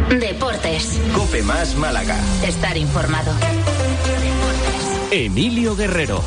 Deportes. COPE más Málaga. Estar informado. Emilio Guerrero.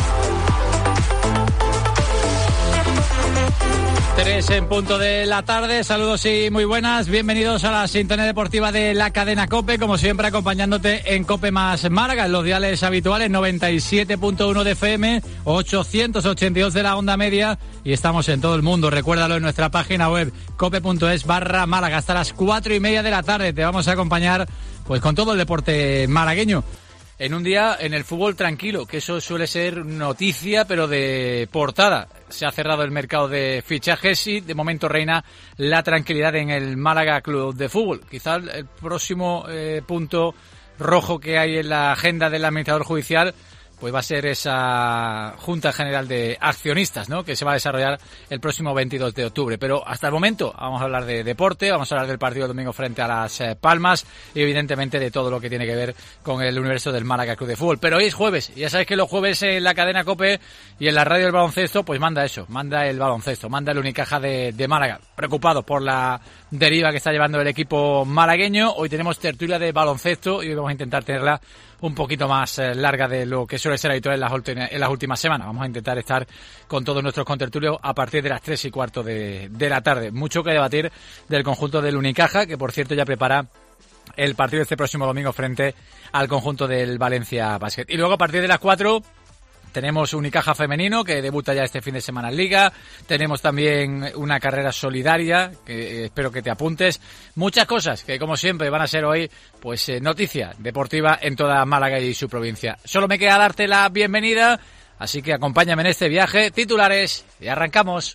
3 en punto de la tarde, saludos y muy buenas, bienvenidos a la sintonía deportiva de la cadena COPE, como siempre acompañándote en COPE más Málaga, en los diales habituales, 97.1 de FM, 882 de la onda media, y estamos en todo el mundo, recuérdalo en nuestra página web, cope.es/Málaga, hasta las 4:30 de la tarde, te vamos a acompañar pues con todo el deporte malagueño. En un día en el fútbol tranquilo, que eso suele ser noticia, pero de portada. Se ha cerrado el mercado de fichajes y de momento reina la tranquilidad en el Málaga Club de Fútbol. Quizás el próximo punto rojo que hay en la agenda del administrador judicial pues va a ser esa Junta General de Accionistas, ¿no?, que se va a desarrollar el próximo 22 de octubre. Pero hasta el momento vamos a hablar de deporte, vamos a hablar del partido del domingo frente a Las Palmas y evidentemente de todo lo que tiene que ver con el universo del Málaga Club de Fútbol. Pero hoy es jueves, y ya sabéis que los jueves en la cadena COPE y en la radio del baloncesto, pues manda eso, manda el baloncesto, manda el Unicaja de Málaga. Preocupado por la deriva que está llevando el equipo malagueño, hoy tenemos tertulia de baloncesto y hoy vamos a intentar tenerla un poquito más larga de lo que suele ser habitual en las últimas semanas. Vamos a intentar estar con todos nuestros contertulios a partir de las 3:15 de la tarde. Mucho que debatir del conjunto del Unicaja, que por cierto ya prepara el partido este próximo domingo frente al conjunto del Valencia Basket. Y luego a partir de las 4... tenemos Unicaja femenino, que debuta ya este fin de semana en Liga. Tenemos también una carrera solidaria, que espero que te apuntes. Muchas cosas que, como siempre, van a ser hoy pues noticia deportiva en toda Málaga y su provincia. Solo me queda darte la bienvenida, así que acompáñame en este viaje. Titulares, y arrancamos.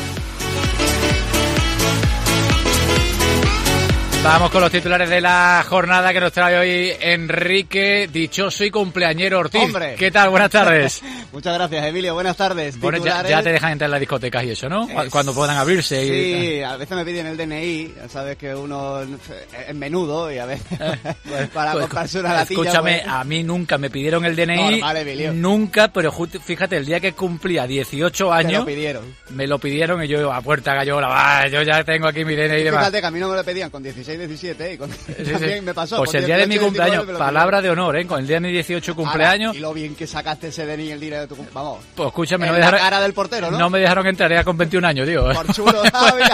Vamos con los titulares de la jornada que nos trae hoy Enrique Dichoso y cumpleañero Ortiz. ¡Hombre! ¿Qué tal? Buenas tardes. Muchas gracias, Emilio. Buenas tardes. Bueno, ya te dejan entrar en las discotecas y eso, ¿no? Cuando puedan abrirse. Sí, a veces me piden el DNI. Ya sabes que uno es menudo y a veces para comprarse una latilla. Escúchame, pues... a mí nunca me pidieron el DNI. Normal, Emilio. Nunca, pero fíjate, el día que cumplía 18 años... Me lo pidieron y yo a puerta gallola, yo ya tengo aquí mi DNI y demás. Fíjate que a mí no me lo pedían con 16, 17 y con... también me pasó. Pues el día de mi cumpleaños, palabra de honor, con el día de mi 18 cumpleaños. Y lo bien que sacaste ese DNI el día de tu cumpleaños. Vamos. Pues escúchame, la cara del portero, ¿no? No me dejaron entrar ya con 21 años, digo. Por chulo, ¿sabes?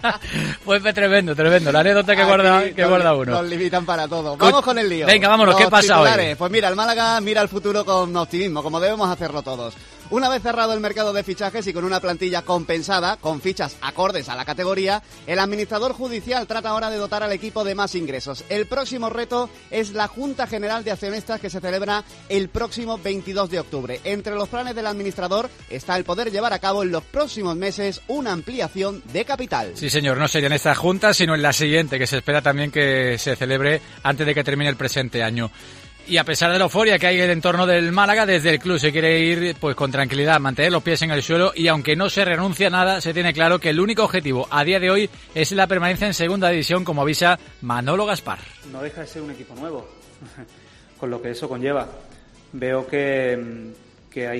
Pues tremendo. La anécdota que guarda uno. Nos limitan para todo. Vamos con el lío. Venga, vámonos, ¿qué pasa hoy? Pues mira, el Málaga mira al futuro con optimismo, como debemos hacerlo todos. Una vez cerrado el mercado de fichajes y con una plantilla compensada, con fichas acordes a la categoría, el administrador judicial trata ahora de dotar al equipo de más ingresos. El próximo reto es la Junta General de Accionistas, que se celebra el próximo 22 de octubre. Entre los planes del administrador está el poder llevar a cabo en los próximos meses una ampliación de capital. Sí, señor, no sería en esta junta, sino en la siguiente, que se espera también que se celebre antes de que termine el presente año. Y a pesar de la euforia que hay en el entorno del Málaga, desde el club se quiere ir pues con tranquilidad, mantener los pies en el suelo, y aunque no se renuncia a nada, se tiene claro que el único objetivo a día de hoy es la permanencia en segunda división, como avisa Manolo Gaspar. No deja de ser un equipo nuevo, con lo que eso conlleva. Veo que hay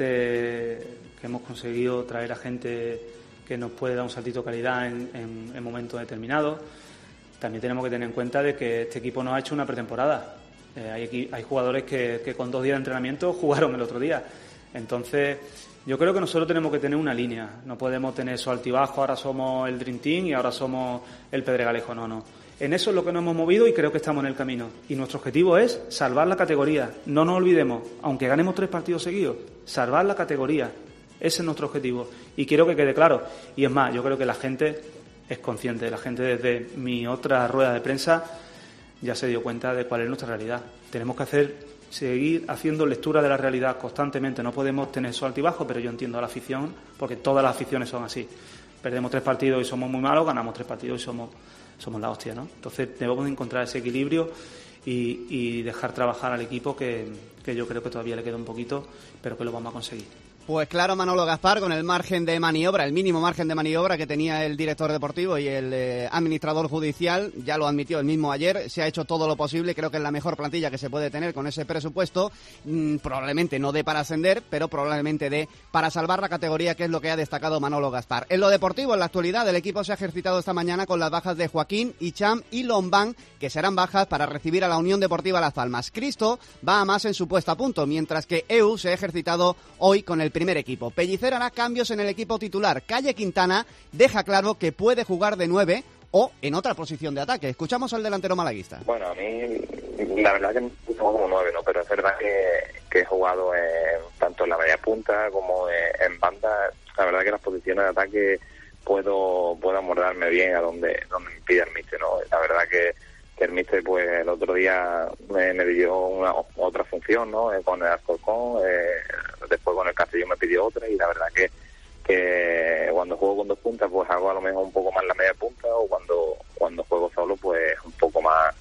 gente, que hemos conseguido traer a gente que nos puede dar un saltito de calidad en momentos determinados. También tenemos que tener en cuenta de que este equipo no ha hecho una pretemporada. Hay jugadores que con 2 días de entrenamiento jugaron el otro día. Entonces, yo creo que nosotros tenemos que tener una línea. No podemos tener esos altibajos, ahora somos el Dream Team y ahora somos el Pedregalejo. No. En eso es lo que nos hemos movido y creo que estamos en el camino. Y nuestro objetivo es salvar la categoría. No nos olvidemos, aunque ganemos 3 partidos seguidos, salvar la categoría. Ese es nuestro objetivo. Y quiero que quede claro. Y es más, yo creo que la gente es consciente. La gente, desde mi otra rueda de prensa, ya se dio cuenta de cuál es nuestra realidad. Tenemos que seguir haciendo lectura de la realidad constantemente. No podemos tener esos altibajos, pero yo entiendo a la afición, porque todas las aficiones son así. Perdemos 3 partidos y somos muy malos, ganamos 3 partidos y somos la hostia, ¿no? Entonces debemos encontrar ese equilibrio y dejar trabajar al equipo, que yo creo que todavía le queda un poquito, pero que lo vamos a conseguir. Pues claro, Manolo Gaspar, con el margen de maniobra, el mínimo margen de maniobra que tenía el director deportivo y el administrador judicial, ya lo admitió el mismo ayer, se ha hecho todo lo posible, creo que es la mejor plantilla que se puede tener con ese presupuesto, probablemente no dé para ascender, pero probablemente dé para salvar la categoría, que es lo que ha destacado Manolo Gaspar. En lo deportivo, en la actualidad, el equipo se ha ejercitado esta mañana con las bajas de Joaquín, Hicham y Lombán, que serán bajas para recibir a la Unión Deportiva Las Palmas. Cristo va a más en su puesta a punto, mientras que EU se ha ejercitado hoy con el primer equipo. Pellicer hará cambios en el equipo titular. Calle Quintana deja claro que puede jugar de 9 o en otra posición de ataque. Escuchamos al delantero malaguista. Bueno, a mí la verdad que me gusta como 9, ¿no? Pero es verdad que he jugado tanto en la media punta como en banda. La verdad que las posiciones de ataque puedo amordarme bien a donde me pide el míster, ¿no? La verdad que el míster pues el otro día me dio otra función, ¿no? Con el Alcorcón, después con el Castellón me pidió otra, y la verdad que cuando juego con 2 puntas pues hago a lo mejor un poco más la media punta, o cuando juego solo pues un poco más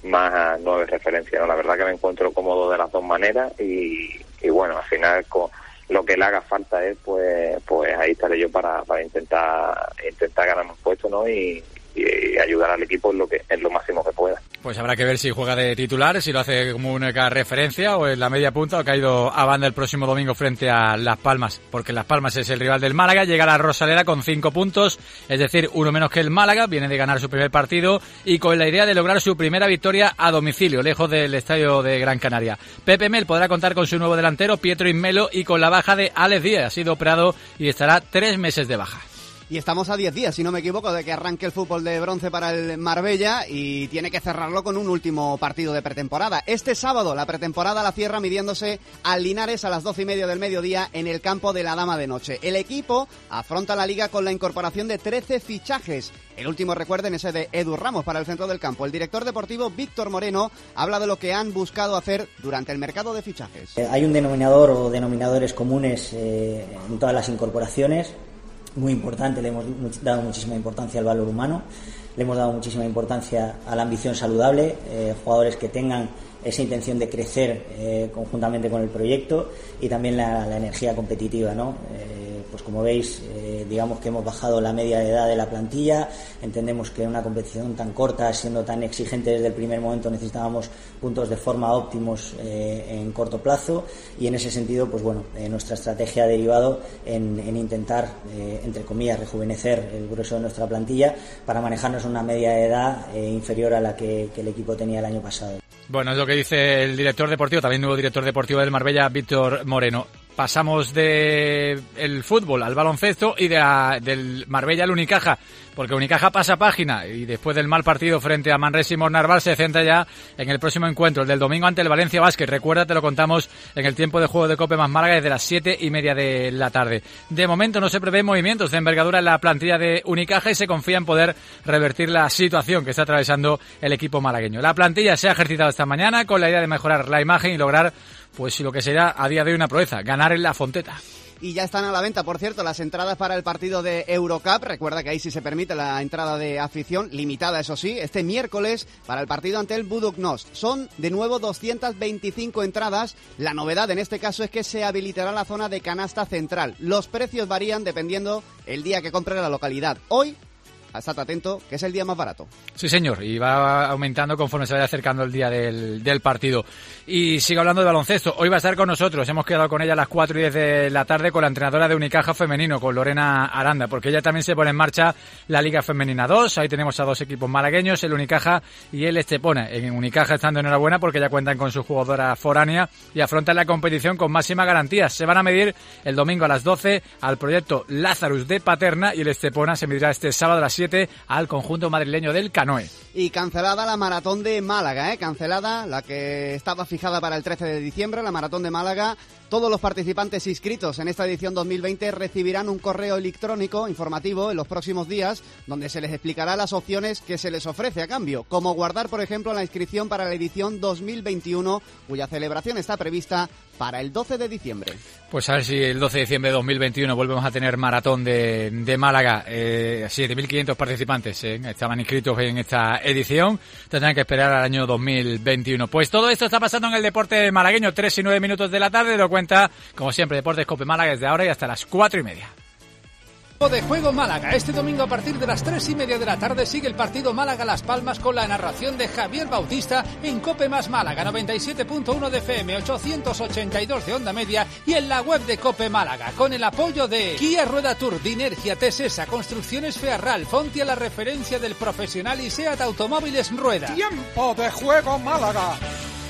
9 referencias, ¿no? La verdad que me encuentro cómodo de las dos maneras, y bueno, al final con lo que le haga falta es pues ahí estaré yo para intentar ganar un puesto, ¿no? Y ayudar al equipo en lo máximo que pueda. Pues habrá que ver si juega de titular, si lo hace como única referencia o en la media punta, o que ha ido a banda el próximo domingo frente a Las Palmas, porque Las Palmas es el rival del Málaga. Llega a la Rosaleda con 5 puntos, es decir, uno menos que el Málaga, viene de ganar su primer partido y con la idea de lograr su primera victoria a domicilio, lejos del estadio de Gran Canaria. Pepe Mel podrá contar con su nuevo delantero, Pietro Inmelo, y con la baja de Alex Díaz. Ha sido operado y estará 3 meses de baja. Y estamos a 10 días, si no me equivoco, de que arranque el fútbol de bronce para el Marbella, y tiene que cerrarlo con un último partido de pretemporada. Este sábado la pretemporada la cierra midiéndose al Linares a las 12:30 del mediodía en el campo de la Dama de Noche. El equipo afronta la liga con la incorporación de 13 fichajes. El último, recuerden, ese de Edu Ramos para el centro del campo. El director deportivo Víctor Moreno habla de lo que han buscado hacer durante el mercado de fichajes. Hay un denominador o denominadores comunes en todas las incorporaciones. Muy importante, le hemos dado muchísima importancia al valor humano, le hemos dado muchísima importancia a la ambición saludable, jugadores que tengan esa intención de crecer conjuntamente con el proyecto, y también la energía competitiva, ¿no? Pues como veis, digamos que hemos bajado la media de edad de la plantilla. Entendemos que en una competición tan corta, siendo tan exigente desde el primer momento, necesitábamos puntos de forma óptimos en corto plazo, y en ese sentido, pues bueno, nuestra estrategia ha derivado en intentar, entre comillas, rejuvenecer el grueso de nuestra plantilla para manejarnos una media de edad inferior a la que el equipo tenía el año pasado. Bueno, es lo que dice el director deportivo, también nuevo director deportivo del Marbella, Víctor Moreno. Pasamos de el fútbol al baloncesto y del Marbella al Unicaja, porque Unicaja pasa página y después del mal partido frente a Manresa y Mornarval se centra ya en el próximo encuentro, el del domingo ante el Valencia Basket. Recuerda, te lo contamos en el tiempo de juego de Cope más Málaga desde las 7:30 de la tarde. De momento no se prevén movimientos de envergadura en la plantilla de Unicaja y se confía en poder revertir la situación que está atravesando el equipo malagueño. La plantilla se ha ejercitado esta mañana con la idea de mejorar la imagen y lograr, pues lo que será a día de hoy una proeza, ganar en la Fonteta. Y ya están a la venta, por cierto, las entradas para el partido de Eurocup. Recuerda que ahí sí se permite la entrada de afición, limitada eso sí, este miércoles para el partido ante el Budućnost. Son de nuevo 225 entradas. La novedad en este caso es que se habilitará la zona de canasta central. Los precios varían dependiendo el día que compre la localidad. Hoy, estate atento, que es el día más barato. Sí, señor, y va aumentando conforme se vaya acercando el día del partido. Y sigo hablando de baloncesto. Hoy va a estar con nosotros, hemos quedado con ella a las 4:10 de la tarde con la entrenadora de Unicaja femenino, con Lorena Aranda, porque ella también se pone en marcha la Liga Femenina 2. Ahí tenemos a 2 equipos malagueños, el Unicaja y el Estepona. En Unicaja están de enhorabuena porque ya cuentan con su jugadora foránea y afrontan la competición con máxima garantía. Se van a medir el domingo a las 12 al proyecto Lazarus de Paterna, y el Estepona se medirá este sábado a las 7 al conjunto madrileño del Canoe. Y cancelada la maratón de Málaga, cancelada la que estaba fijada para el 13 de diciembre, la maratón de Málaga. Todos los participantes inscritos en esta edición 2020 recibirán un correo electrónico informativo en los próximos días, donde se les explicará las opciones que se les ofrece a cambio, como guardar, por ejemplo, la inscripción para la edición 2021, cuya celebración está prevista para el 12 de diciembre. Pues a ver si el 12 de diciembre de 2021 volvemos a tener maratón de Málaga. 7.500 los participantes estaban inscritos en esta edición. Tendrán que esperar al año 2021. Pues todo esto está pasando en el deporte malagueño. 3 y 9 minutos de la tarde. Lo cuenta, como siempre, Deportes Cope Málaga desde ahora y hasta las 4:30. De Juego Málaga. Este domingo a partir de las 3:30 de la tarde sigue el partido Málaga-Las Palmas con la narración de Javier Bautista en Cope Más Málaga, 97.1 de FM, 882 de onda media y en la web de Cope Málaga, con el apoyo de Kia Rueda Tour, Dinergia, Tesesa, Construcciones Fearral, Fontia, la referencia del profesional, y SEAT Automóviles Rueda. Tiempo de Juego Málaga.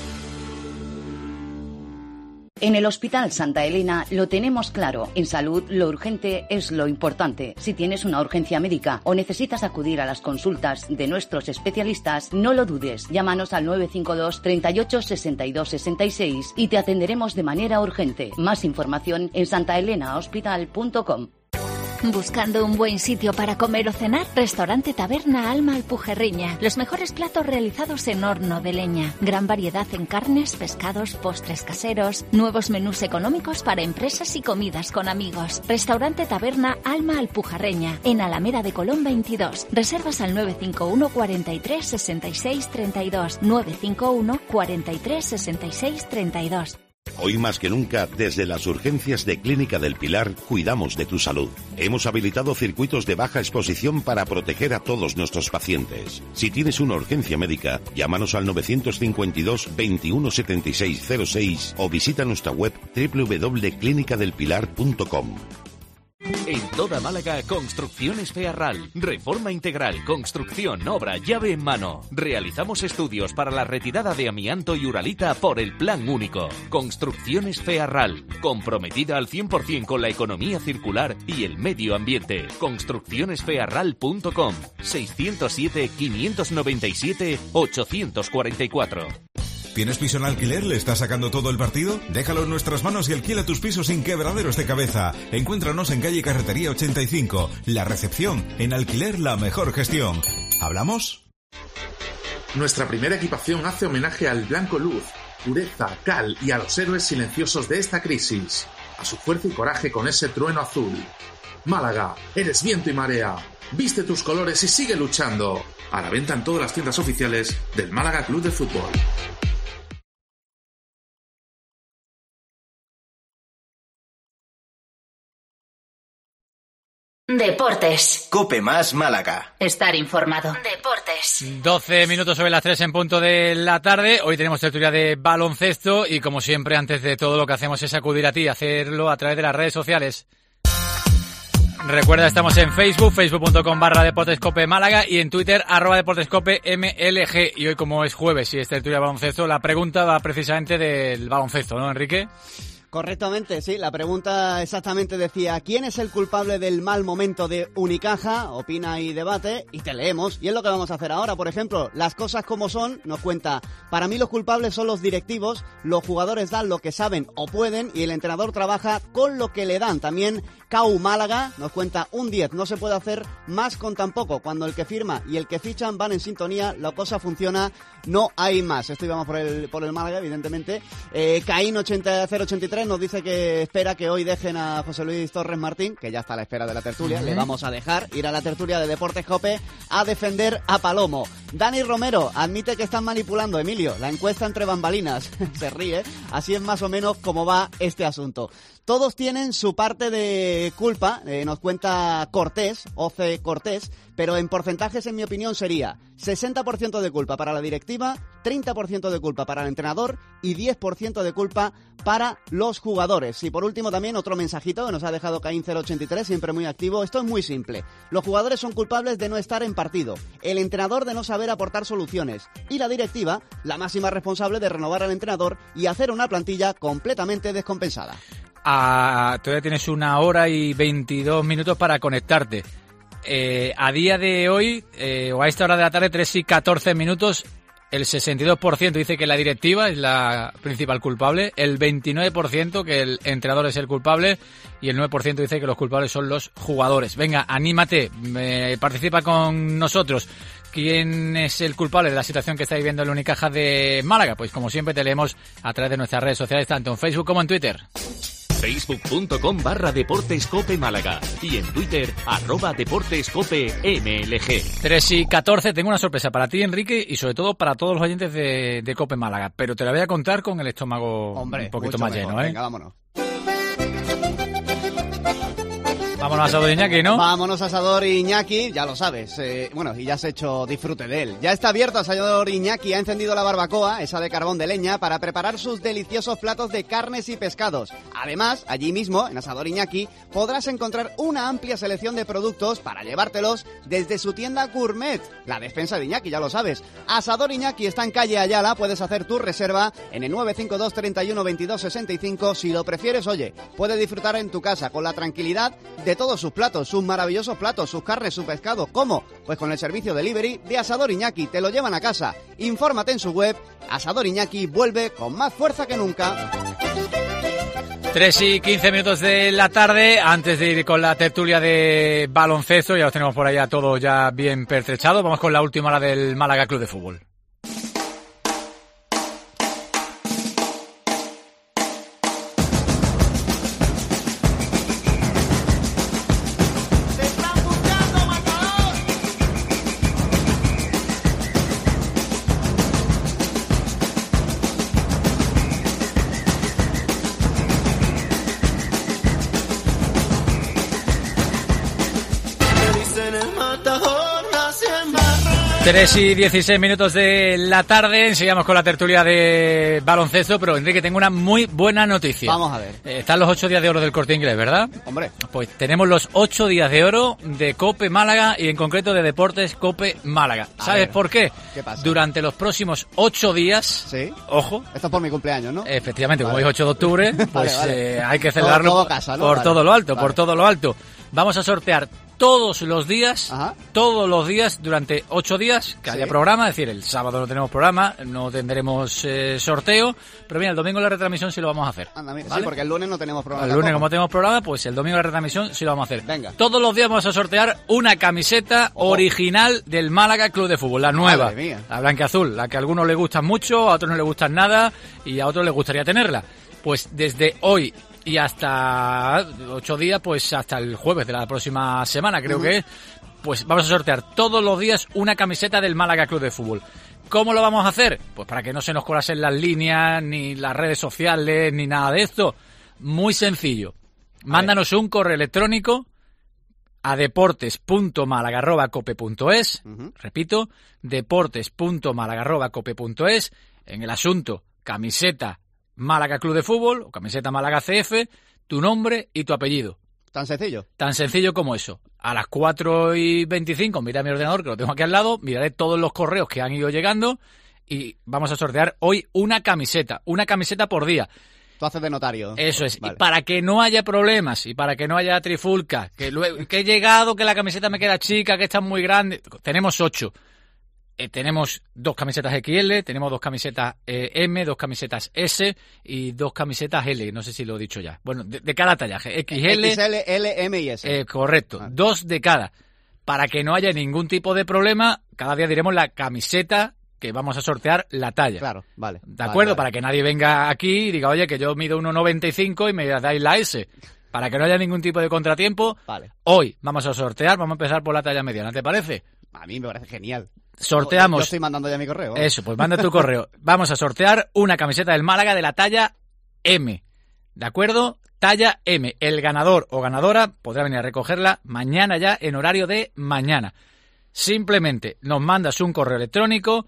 En el Hospital Santa Elena lo tenemos claro. En salud, lo urgente es lo importante. Si tienes una urgencia médica o necesitas acudir a las consultas de nuestros especialistas, no lo dudes. Llámanos al 952 38 62 66 y te atenderemos de manera urgente. Más información en santaelenahospital.com. ¿Buscando un buen sitio para comer o cenar? Restaurante Taberna Alma Alpujerreña. Los mejores platos realizados en horno de leña. Gran variedad en carnes, pescados, postres caseros. Nuevos menús económicos para empresas y comidas con amigos. Restaurante Taberna Alma Alpujerreña. En Alameda de Colón 22. Reservas al 951 43 66 32. 951 43 66 32. Hoy más que nunca, desde las urgencias de Clínica del Pilar, cuidamos de tu salud. Hemos habilitado circuitos de baja exposición para proteger a todos nuestros pacientes. Si tienes una urgencia médica, llámanos al 952 21 76 06 o visita nuestra web www.clinicadelpilar.com. En toda Málaga, Construcciones Fearral. Reforma integral, construcción, obra, llave en mano. Realizamos estudios para la retirada de amianto y uralita por el Plan Único. Construcciones Fearral. Comprometida al 100% con la economía circular y el medio ambiente. Construccionesfearral.com. 607 597 844. ¿Tienes piso en alquiler? ¿Le estás sacando todo el partido? Déjalo en nuestras manos y alquila tus pisos sin quebraderos de cabeza. Encuéntranos en calle Carretería 85. La Recepción. En alquiler, la mejor gestión. ¿Hablamos? Nuestra primera equipación hace homenaje al Blanco Luz, pureza, cal y a los héroes silenciosos de esta crisis. A su fuerza y coraje con ese trueno azul. Málaga, eres viento y marea. Viste tus colores y sigue luchando. A la venta en todas las tiendas oficiales del Málaga Club de Fútbol. Deportes. Cope Más Málaga. Estar informado. Deportes. 12 minutos sobre las 3 en punto de la tarde. Hoy tenemos tertulia de baloncesto y, como siempre, antes de todo lo que hacemos es acudir a ti, hacerlo a través de las redes sociales. Recuerda, estamos en Facebook, facebook.com/deportescope Málaga y en Twitter, @deportescope MLG. Y hoy, como es jueves y es tertulia de baloncesto, la pregunta va precisamente del baloncesto, ¿no, Enrique? Correctamente, sí. La pregunta exactamente decía: ¿quién es el culpable del mal momento de Unicaja? Opina y debate, y te leemos. Y es lo que vamos a hacer ahora. Por ejemplo, las cosas como son, nos cuenta: para mí los culpables son los directivos, los jugadores dan lo que saben o pueden y el entrenador trabaja con lo que le dan. También Cau Málaga nos cuenta un 10, no se puede hacer más con tan poco. Cuando el que firma y el que fichan van en sintonía, la cosa funciona, no hay más. Esto íbamos por el Málaga, evidentemente. Caín 083 nos dice que espera que hoy dejen a José Luis Torres Martín, que ya está a la espera de la tertulia. Le vamos a dejar ir a la tertulia de Deportes Cope a defender a Palomo. Dani Romero admite que están manipulando, Emilio, la encuesta entre bambalinas. Se ríe. Así es más o menos como va este asunto. Todos tienen su parte de culpa, nos cuenta Cortés, Oce Cortés, pero en porcentajes, en mi opinión, sería 60% de culpa para la directiva, 30% de culpa para el entrenador y 10% de culpa para los jugadores. Y por último también otro mensajito que nos ha dejado Caín 083, siempre muy activo. Esto es muy simple. Los jugadores son culpables de no estar en partido, el entrenador de no saber aportar soluciones y la directiva, la máxima responsable de renovar al entrenador y hacer una plantilla completamente descompensada. Todavía tienes 1 hora y 22 minutos para conectarte. A día de hoy, o a esta hora de la tarde, 3 y 14 minutos, el 62% dice que la directiva es la principal culpable, el 29% que el entrenador es el culpable y el 9% dice que los culpables son los jugadores. Venga, anímate, participa con nosotros. ¿Quién es el culpable de la situación que está viviendo el Unicaja de Málaga? Pues como siempre te leemos a través de nuestras redes sociales, tanto en Facebook como en Twitter. Facebook.com/Deportes Cope Málaga y en Twitter @DeportesCopeMLG. 3:14, tengo una sorpresa para ti, Enrique, y sobre todo para todos los oyentes de Cope Málaga, pero te la voy a contar con el estómago un poquito más mejor. lleno, ¿eh? Venga, vámonos. Vámonos a Asador Iñaki, ¿no? Vámonos a Asador Iñaki, ya lo sabes. Y ya has hecho disfrute de él. Ya está abierto Asador Iñaki, ha encendido la barbacoa, esa de carbón de leña, para preparar sus deliciosos platos de carnes y pescados. Además, allí mismo, en Asador Iñaki, podrás encontrar una amplia selección de productos para llevártelos desde su tienda gourmet, la despensa de Iñaki, ya lo sabes. Asador Iñaki está en calle Ayala, puedes hacer tu reserva en el 952 31 22 65. Si lo prefieres, oye, puedes disfrutar en tu casa con la tranquilidad de todos sus platos, sus maravillosos platos, sus carnes, su pescado. ¿Cómo? Pues con el servicio delivery de Asador Iñaki, te lo llevan a casa. Infórmate en su web. Asador Iñaki vuelve con más fuerza que nunca. 3:15 de la tarde, antes de ir con la tertulia de baloncesto, ya los tenemos por allá todos ya bien pertrechados. Vamos con la última hora del Málaga Club de Fútbol. Tres y 16 de la tarde, seguimos con la tertulia de baloncesto, pero Enrique, tengo una muy buena noticia. Vamos a ver. Están los 8 días de oro del Corte Inglés, ¿verdad? Hombre. Pues tenemos los 8 días de oro de Cope Málaga y en concreto de Deportes Cope Málaga. ¿Sabes por qué? ¿Qué pasa? Durante los próximos 8 días, ¿sí? Ojo. Esto es por mi cumpleaños, ¿no? Efectivamente, como es 8 de octubre, pues vale. Hay que celebrarlo todo casa, ¿no? por todo lo alto, por todo lo alto. Vamos a sortear todos los días durante 8 días que haya programa, es decir, el sábado no tenemos programa, no tendremos sorteo, pero mira, el domingo la retransmisión sí lo vamos a hacer. Anda, mira, ¿vale? Sí, porque el lunes no tenemos programa. El lunes como tenemos programa, pues el domingo la retransmisión sí lo vamos a hacer. Venga. Todos los días vamos a sortear una camiseta original del Málaga Club de Fútbol, la nueva, Madre mía. la blanquiazul, la que a algunos les gustan mucho, a otros no les gustan nada y a otros les gustaría tenerla. Pues desde hoy y hasta 8 días, pues hasta el jueves de la próxima semana, creo que es, pues vamos a sortear todos los días una camiseta del Málaga Club de Fútbol. ¿Cómo lo vamos a hacer? Pues para que no se nos colasen las líneas, ni las redes sociales, ni nada de esto. Muy sencillo. Mándanos un correo electrónico a deportes.malaga@cope.es. Repito, deportes.malaga@cope.es. En el asunto, camiseta Málaga Club de Fútbol o camiseta Málaga CF, tu nombre y tu apellido. ¿Tan sencillo? Tan sencillo como eso. A las 4:25 mira mi ordenador, que lo tengo aquí al lado, miraré todos los correos que han ido llegando y vamos a sortear hoy una camiseta por día. Tú haces de notario. Eso es. Vale. Y para que no haya problemas y para que no haya trifulca, que he llegado, que la camiseta me queda chica, que está muy grande, tenemos 8. Tenemos 2 camisetas XL, tenemos 2 camisetas M, 2 camisetas S y 2 camisetas L, no sé si lo he dicho ya. Bueno, de cada tallaje, XL, L, M y S. Correcto, 2 de cada. Para que no haya ningún tipo de problema, cada día diremos la camiseta que vamos a sortear, la talla. Claro, vale. ¿De acuerdo? Vale. Para que nadie venga aquí y diga, oye, que yo mido 1,95 y me dais la S. Para que no haya ningún tipo de contratiempo, vale. Hoy vamos a sortear, vamos a empezar por la talla mediana, ¿te parece? A mí me parece genial. Sorteamos. Yo estoy mandando ya mi correo. Eso, pues manda tu correo. Vamos a sortear una camiseta del Málaga de la talla M. ¿De acuerdo? Talla M. El ganador o ganadora podrá venir a recogerla mañana ya en horario de mañana. Simplemente nos mandas un correo electrónico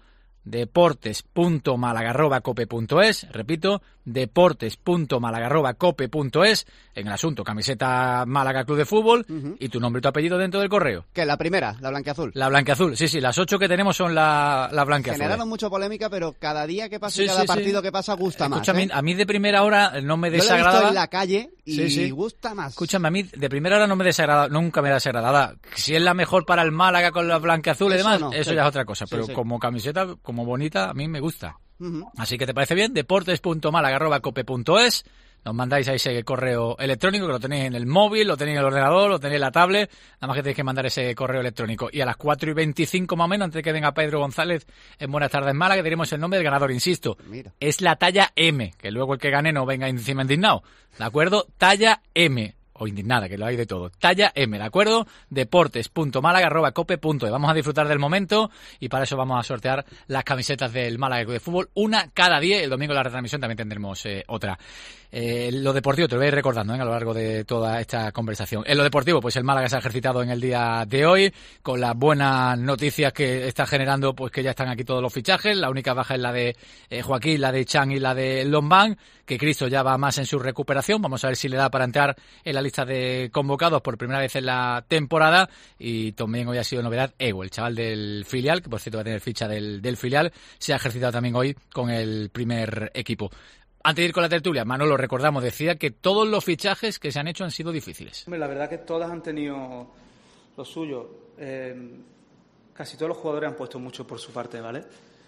deportes.malaga@cope.es, repito, deportes.malaga@cope.es, en el asunto camiseta Málaga Club de Fútbol y tu nombre y tu apellido dentro del correo. ¿Qué? ¿La primera? ¿La blanquiazul? La blanquiazul, sí, las 8 que tenemos son la blanquiazul. Generaron mucha polémica, pero cada día que pasa y cada partido que pasa gusta más. Escúchame, a mí de primera hora no me desagradaba. Yo lo he visto en la calle y gusta más. Escúchame, a mí de primera hora no me desagrada, nunca me desagradaba. Si es la mejor para el Málaga con la blanquiazul y demás, eso ya es otra cosa, pero como camiseta, como bonita, a mí me gusta. Así que te parece bien, deportes.malaga@cope.es, Nos mandáis ahí ese correo electrónico, que lo tenéis en el móvil, lo tenéis en el ordenador, lo tenéis en la tablet, nada más que tenéis que mandar ese correo electrónico. Y a las 4:25 más o menos, antes de que venga Pedro González en Buenas Tardes Málaga, diremos el nombre del ganador, insisto. Mira. Es la talla M, que luego el que gane no venga encima indignado. ¿De acuerdo? Talla M. O indignada, que lo hay de todo. Talla M, ¿de acuerdo? deportes.málaga@cope.es. Vamos a disfrutar del momento y para eso vamos a sortear las camisetas del Málaga Club de Fútbol, una cada día. El domingo en la retransmisión también tendremos otra. Lo deportivo, te lo voy a ir recordando a lo largo de toda esta conversación. En lo deportivo, pues el Málaga se ha ejercitado en el día de hoy, con las buenas noticias que está generando, pues que ya están aquí todos los fichajes. La única baja es la de Joaquín, la de Chan y la de Lombán, que Cristo ya va más en su recuperación. Vamos a ver si le da para entrar en la lista de convocados por primera vez en la temporada. Y también hoy ha sido novedad Evo, el chaval del filial, que por cierto va a tener ficha del filial, se ha ejercitado también hoy con el primer equipo. Antes de ir con la tertulia, Manolo, recordamos, decía que todos los fichajes que se han hecho han sido difíciles. La verdad que todas han tenido lo suyo. Casi todos los jugadores han puesto mucho por su parte, ¿vale?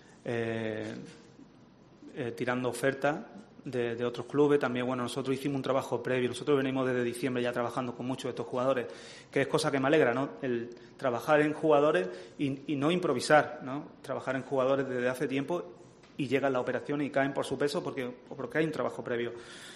Tirando ofertas de otros clubes. También, bueno, nosotros hicimos un trabajo previo. Nosotros venimos desde diciembre ya trabajando con muchos de estos jugadores, que es cosa que me alegra, ¿no? El trabajar en jugadores y no improvisar, ¿no? Trabajar en jugadores desde hace tiempo y llegan las operaciones y caen por su peso porque hay un trabajo previo.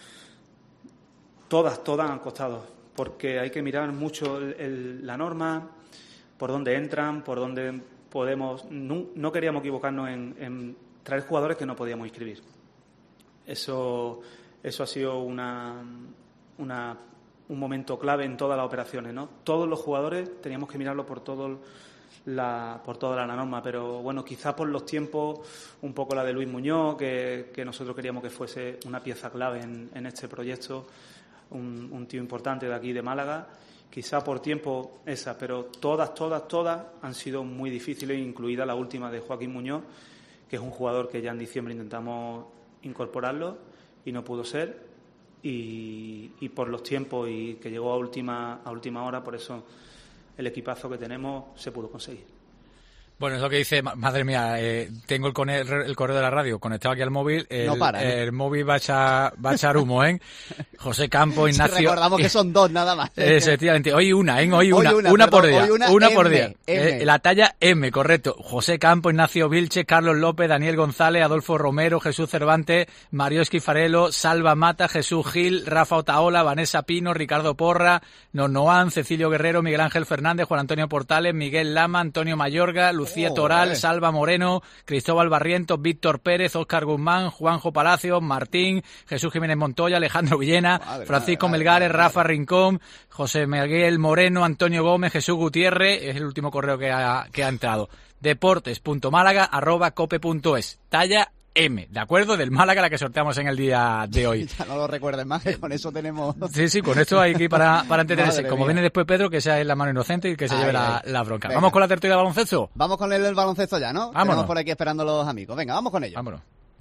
Todas han costado, porque hay que mirar mucho la norma, por dónde entran, por dónde podemos. No queríamos equivocarnos en traer jugadores que no podíamos inscribir. Eso ha sido un momento clave en todas las operaciones, ¿no? Todos los jugadores teníamos que mirarlo por toda la norma, pero bueno, quizás por los tiempos, un poco la de Luis Muñoz, que nosotros queríamos que fuese una pieza clave en este proyecto, un tío importante de aquí de Málaga, quizás por tiempo esa, pero todas han sido muy difíciles, incluida la última de Joaquín Muñoz, que es un jugador que ya en diciembre intentamos incorporarlo y no pudo ser, y por los tiempos y que llegó a última hora, por eso el equipazo que tenemos se pudo conseguir. Bueno, es lo que dice, madre mía, tengo el correo de la radio conectado aquí al móvil, el móvil va a echar humo, ¿eh? José Campos, Ignacio... Recordamos que son dos nada más. Efectivamente, hoy una por día, una por día. La talla M, correcto. José Campos, Ignacio Vilche, Carlos López, Daniel González, Adolfo Romero, Jesús Cervantes, Mario Esquifarelo, Salva Mata, Jesús Gil, Rafa Otaola, Vanessa Pino, Ricardo Porra, Nonoán, Cecilio Guerrero, Miguel Ángel Fernández, Juan Antonio Portales, Miguel Lama, Antonio Mayorga, Lucía Toral, Salva Moreno, Cristóbal Barrientos, Víctor Pérez, Óscar Guzmán, Juanjo Palacios, Martín, Jesús Jiménez Montoya, Alejandro Villena, Francisco Melgares, Rafa Rincón, José Miguel Moreno, Antonio Gómez, Jesús Gutiérrez, es el último correo que ha entrado. deportes.málaga@cope.es. Talla M, ¿de acuerdo? Del Málaga, la que sorteamos en el día de hoy. Ya no lo recuerden más, que con eso tenemos... Sí, con esto hay que ir para entretenerse. Como viene después Pedro, que sea la mano inocente y que se lleve la bronca. Venga. ¿Vamos con la tertulia de baloncesto? Vamos con el baloncesto ya, ¿no? Vámonos. Tenemos por aquí esperando los amigos. Venga, vamos con ellos. Vámonos.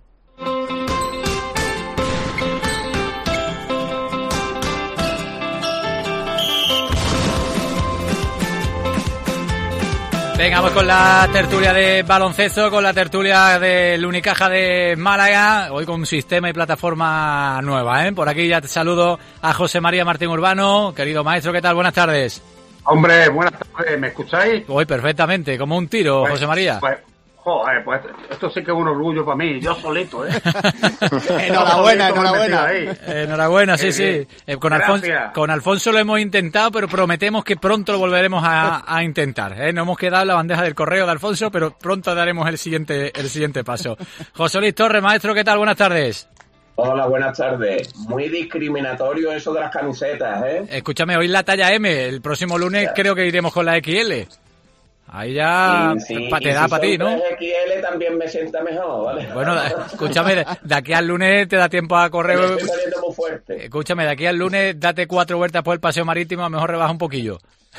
Venga, vamos con la tertulia de baloncesto, con la tertulia del Unicaja de Málaga, hoy con un sistema y plataforma nueva, ¿eh? Por aquí ya te saludo a José María Martín Urbano. Querido maestro, ¿qué tal? Buenas tardes. Hombre, buenas tardes, ¿me escucháis? Hoy perfectamente, como un tiro, José María. Joder, pues esto sí que es un orgullo para mí, yo solito, ¿eh? Enhorabuena. Enhorabuena, sí. Con Alfonso lo hemos intentado, pero prometemos que pronto lo volveremos a intentar, ¿eh? No hemos quedado en la bandeja del correo de Alfonso, pero pronto daremos el siguiente paso. José Luis Torres, maestro, ¿qué tal? Buenas tardes. Hola, buenas tardes. Muy discriminatorio eso de las camisetas, ¿eh? Escúchame, hoy la talla M, el próximo lunes creo que iremos con la XL. Ahí ya te da para ti, ¿no? XL también me sienta mejor, ¿vale? Bueno, escúchame, de aquí al lunes te da tiempo a correr. Me estoy saliendo muy fuerte. Escúchame, de aquí al lunes date 4 vueltas por el paseo marítimo, a lo mejor rebaja un poquillo.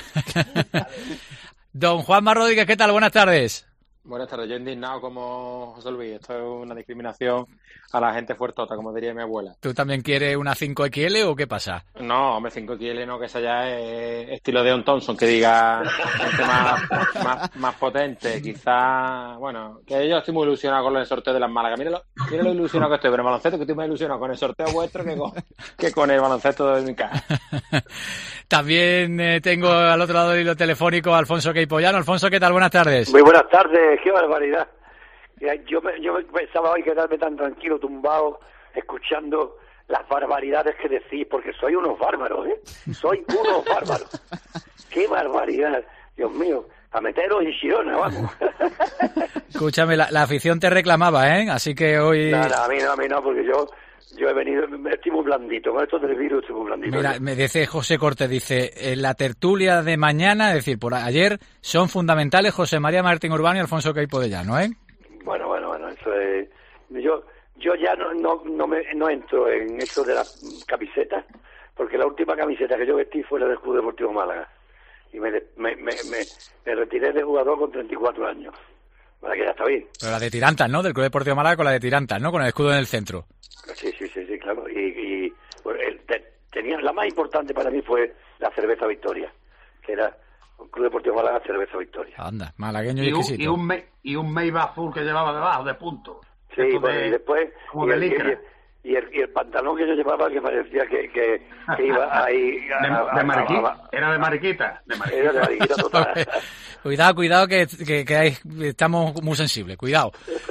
Don Juanma Rodríguez, ¿qué tal? Buenas tardes. Buenas tardes, yo indignado como José Luis. Esto es una discriminación a la gente fuertota, como diría mi abuela. ¿Tú también quieres una 5XL o qué pasa? No, hombre, 5XL no, que esa ya es estilo de Deon Thompson, que diga gente más potente. Quizá, bueno, que yo estoy muy ilusionado con el sorteo de las Málaga. Míralo, Mira lo ilusionado que estoy con el baloncesto, que estoy más ilusionado con el sorteo vuestro que con el baloncesto de mi casa. También tengo al otro lado del hilo telefónico a Alfonso Queipollano. Alfonso, ¿qué tal? Buenas tardes. Muy buenas tardes, qué barbaridad. Yo pensaba hoy quedarme tan tranquilo, tumbado, escuchando las barbaridades que decís, porque soy unos bárbaros, ¿eh? Soy unos bárbaros. ¡Qué barbaridad! Dios mío, a meteros en Girona, vamos. Escúchame, la afición te reclamaba, ¿eh? Así que hoy... No, a mí no, porque yo he venido, estoy muy blandito, con esto del virus estoy muy blandito. Mira, me dice José Cortés, dice, en la tertulia de mañana, es decir, por ayer, son fundamentales José María Martín Urbano y Alfonso Queipollano, ¿eh? Bueno, eso es... Yo ya no entro en eso de las camisetas, porque la última camiseta que yo vestí fue la del Club Deportivo Málaga. Y me retiré de jugador con 34 años. Para que ya está bien. Pero la de tirantas, ¿no? Del Club Deportivo Málaga con la de tirantas, ¿no? Con el escudo en el centro. Sí, claro. Y pues, tenía la más importante para mí fue la cerveza Victoria, que era un Club Deportivo Málaga, cerveza Victoria. Anda, malagueño y exquisito. Y un Maybach azul que llevaba debajo, de punto. Sí, y después... Y el pantalón que yo llevaba que parecía que iba ahí... de mariquita. Era de mariquita. Era de mariquita total. Cuidado que estamos muy sensibles, cuidado.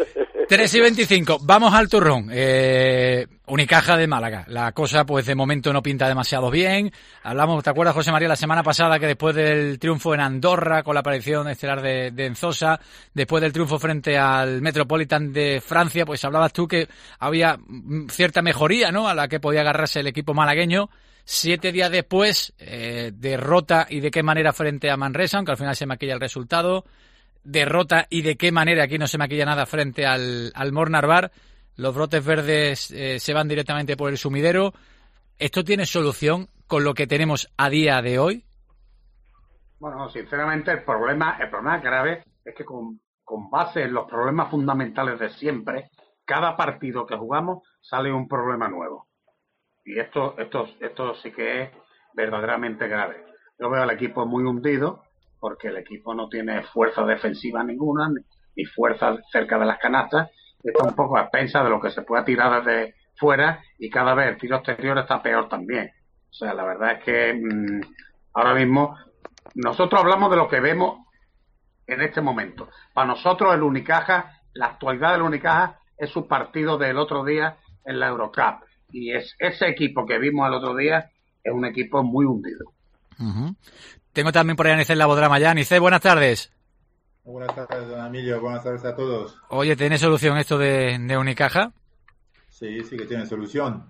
3:25, vamos al turrón. Unicaja de Málaga. La cosa, pues de momento no pinta demasiado bien. Hablamos, ¿te acuerdas, José María, la semana pasada que después del triunfo en Andorra con la aparición estelar de Enzosa, después del triunfo frente al Metropolitan de Francia, pues hablabas tú que había cierta mejoría, ¿no?, a la que podía agarrarse el equipo malagueño. 7 días después, derrota y de qué manera frente a Manresa, aunque al final se maquilla el resultado. Derrota y de qué manera, aquí no se maquilla nada, frente al Mornarbar. Los brotes verdes se van directamente por el sumidero. ¿Esto tiene solución con lo que tenemos a día de hoy? Bueno, sinceramente el problema grave es que con base en los problemas fundamentales de siempre, cada partido que jugamos sale un problema nuevo. Y esto sí que es verdaderamente grave. Yo veo al equipo muy hundido, porque el equipo no tiene fuerza defensiva ninguna, ni fuerza cerca de las canastas. Está un poco a expensas de lo que se pueda tirar desde fuera, y cada vez el tiro exterior está peor también. O sea, la verdad es que ahora mismo nosotros hablamos de lo que vemos en este momento. Para nosotros el Unicaja, la actualidad del Unicaja es su partido del otro día en la Eurocup. Y ese equipo que vimos el otro día es un equipo muy hundido. Uh-huh. Tengo también por ahí a Anice Labodrama ya. Anice, buenas tardes. Buenas tardes, don Emilio. Buenas tardes a todos. Oye, ¿tiene solución esto de Unicaja? Sí que tiene solución.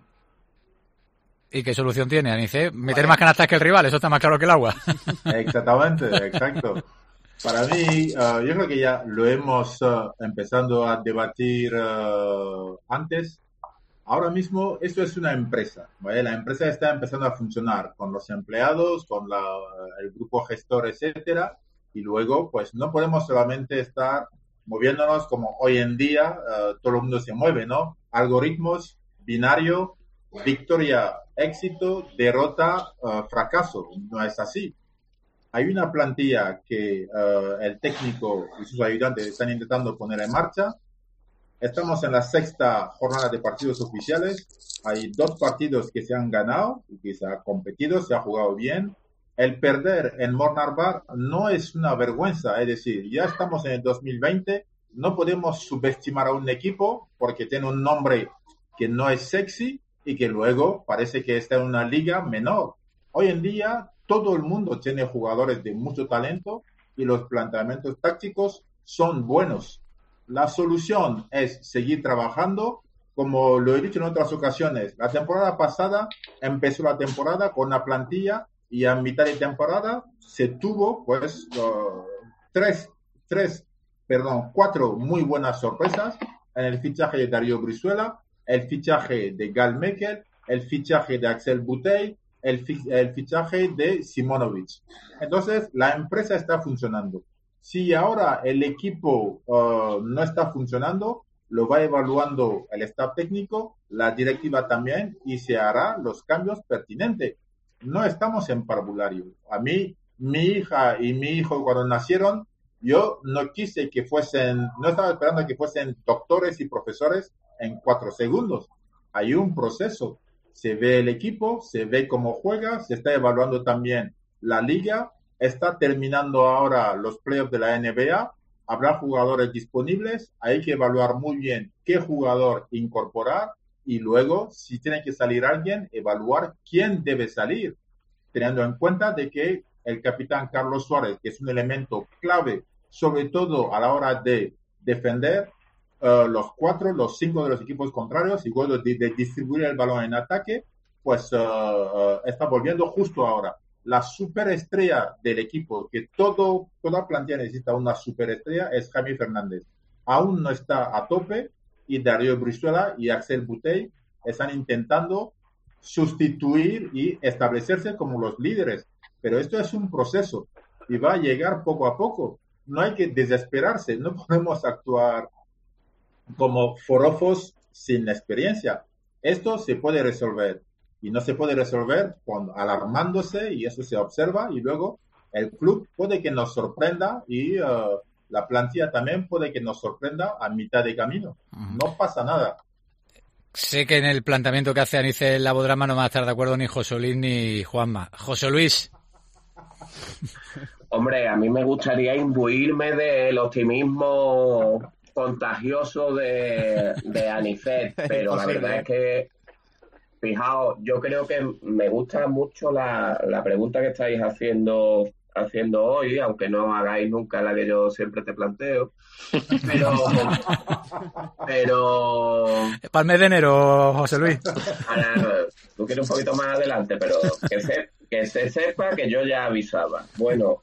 ¿Y qué solución tiene, Anice? Meter más canastas que el rival, eso está más claro que el agua. Exactamente, exacto. Para mí, yo creo que ya lo hemos empezando a debatir antes. Ahora mismo esto es una empresa, ¿vale? La empresa está empezando a funcionar con los empleados, con el grupo gestor, etcétera, y luego pues no podemos solamente estar moviéndonos como hoy en día todo el mundo se mueve, ¿no? Algoritmos, binario, victoria, éxito, derrota, fracaso. No es así. Hay una plantilla que el técnico y sus ayudantes están intentando poner en marcha. Estamos en la 6ª jornada de partidos oficiales. Hay 2 partidos que se han ganado y que se ha competido, se ha jugado bien. El perder en Mornarbar no es una vergüenza, es decir, ya estamos en el 2020, no podemos subestimar a un equipo porque tiene un nombre que no es sexy y que luego parece que está en una liga menor. Hoy en día todo el mundo tiene jugadores de mucho talento y los planteamientos tácticos son buenos. La solución es seguir trabajando, como lo he dicho en otras ocasiones. La temporada pasada empezó la temporada con una plantilla y a mitad de temporada se tuvo pues 4 muy buenas sorpresas en el fichaje de Darío Brizuela, el fichaje de Gal Mekel, el fichaje de Axel Butey, el fichaje de Simonovic. Entonces la empresa está funcionando. Si ahora el equipo no está funcionando, lo va evaluando el staff técnico, la directiva también, y se hará los cambios pertinentes. No estamos en parvulario. A mí, mi hija y mi hijo cuando nacieron, yo no quise que fuesen, no estaba esperando que fuesen doctores y profesores, en 4 segundos. Hay un proceso. Se ve el equipo, se ve cómo juega, se está evaluando también la liga, está terminando ahora los playoffs de la NBA, habrá jugadores disponibles, hay que evaluar muy bien qué jugador incorporar y luego, si tiene que salir alguien, evaluar quién debe salir, teniendo en cuenta de que el capitán Carlos Suárez, que es un elemento clave, sobre todo a la hora de defender los 5 de los equipos contrarios y luego de distribuir el balón en ataque, pues está volviendo justo ahora. La superestrella del equipo, que toda plantilla necesita una superestrella, es Javi Fernández. Aún no está a tope y Darío Brizuela y Axel Butey están intentando sustituir y establecerse como los líderes. Pero esto es un proceso y va a llegar poco a poco. No hay que desesperarse, no podemos actuar como forofos sin experiencia. Esto se puede resolver y no se puede resolver alarmándose, y eso se observa, y luego el club puede que nos sorprenda y la plantilla también puede que nos sorprenda a mitad de camino. No pasa nada. Sé que en el planteamiento que hace Anice Labodrama no van a estar de acuerdo ni José Luis ni Juanma. José Luis. Hombre, a mí me gustaría imbuirme del optimismo contagioso de Anicet, pero la verdad es que, fijaos, yo creo que me gusta mucho la pregunta que estáis haciendo hoy, aunque no hagáis nunca la que yo siempre te planteo, pero para el mes de enero, José Luis. Tú quieres un poquito más adelante, pero que se sepa que yo ya avisaba. Bueno,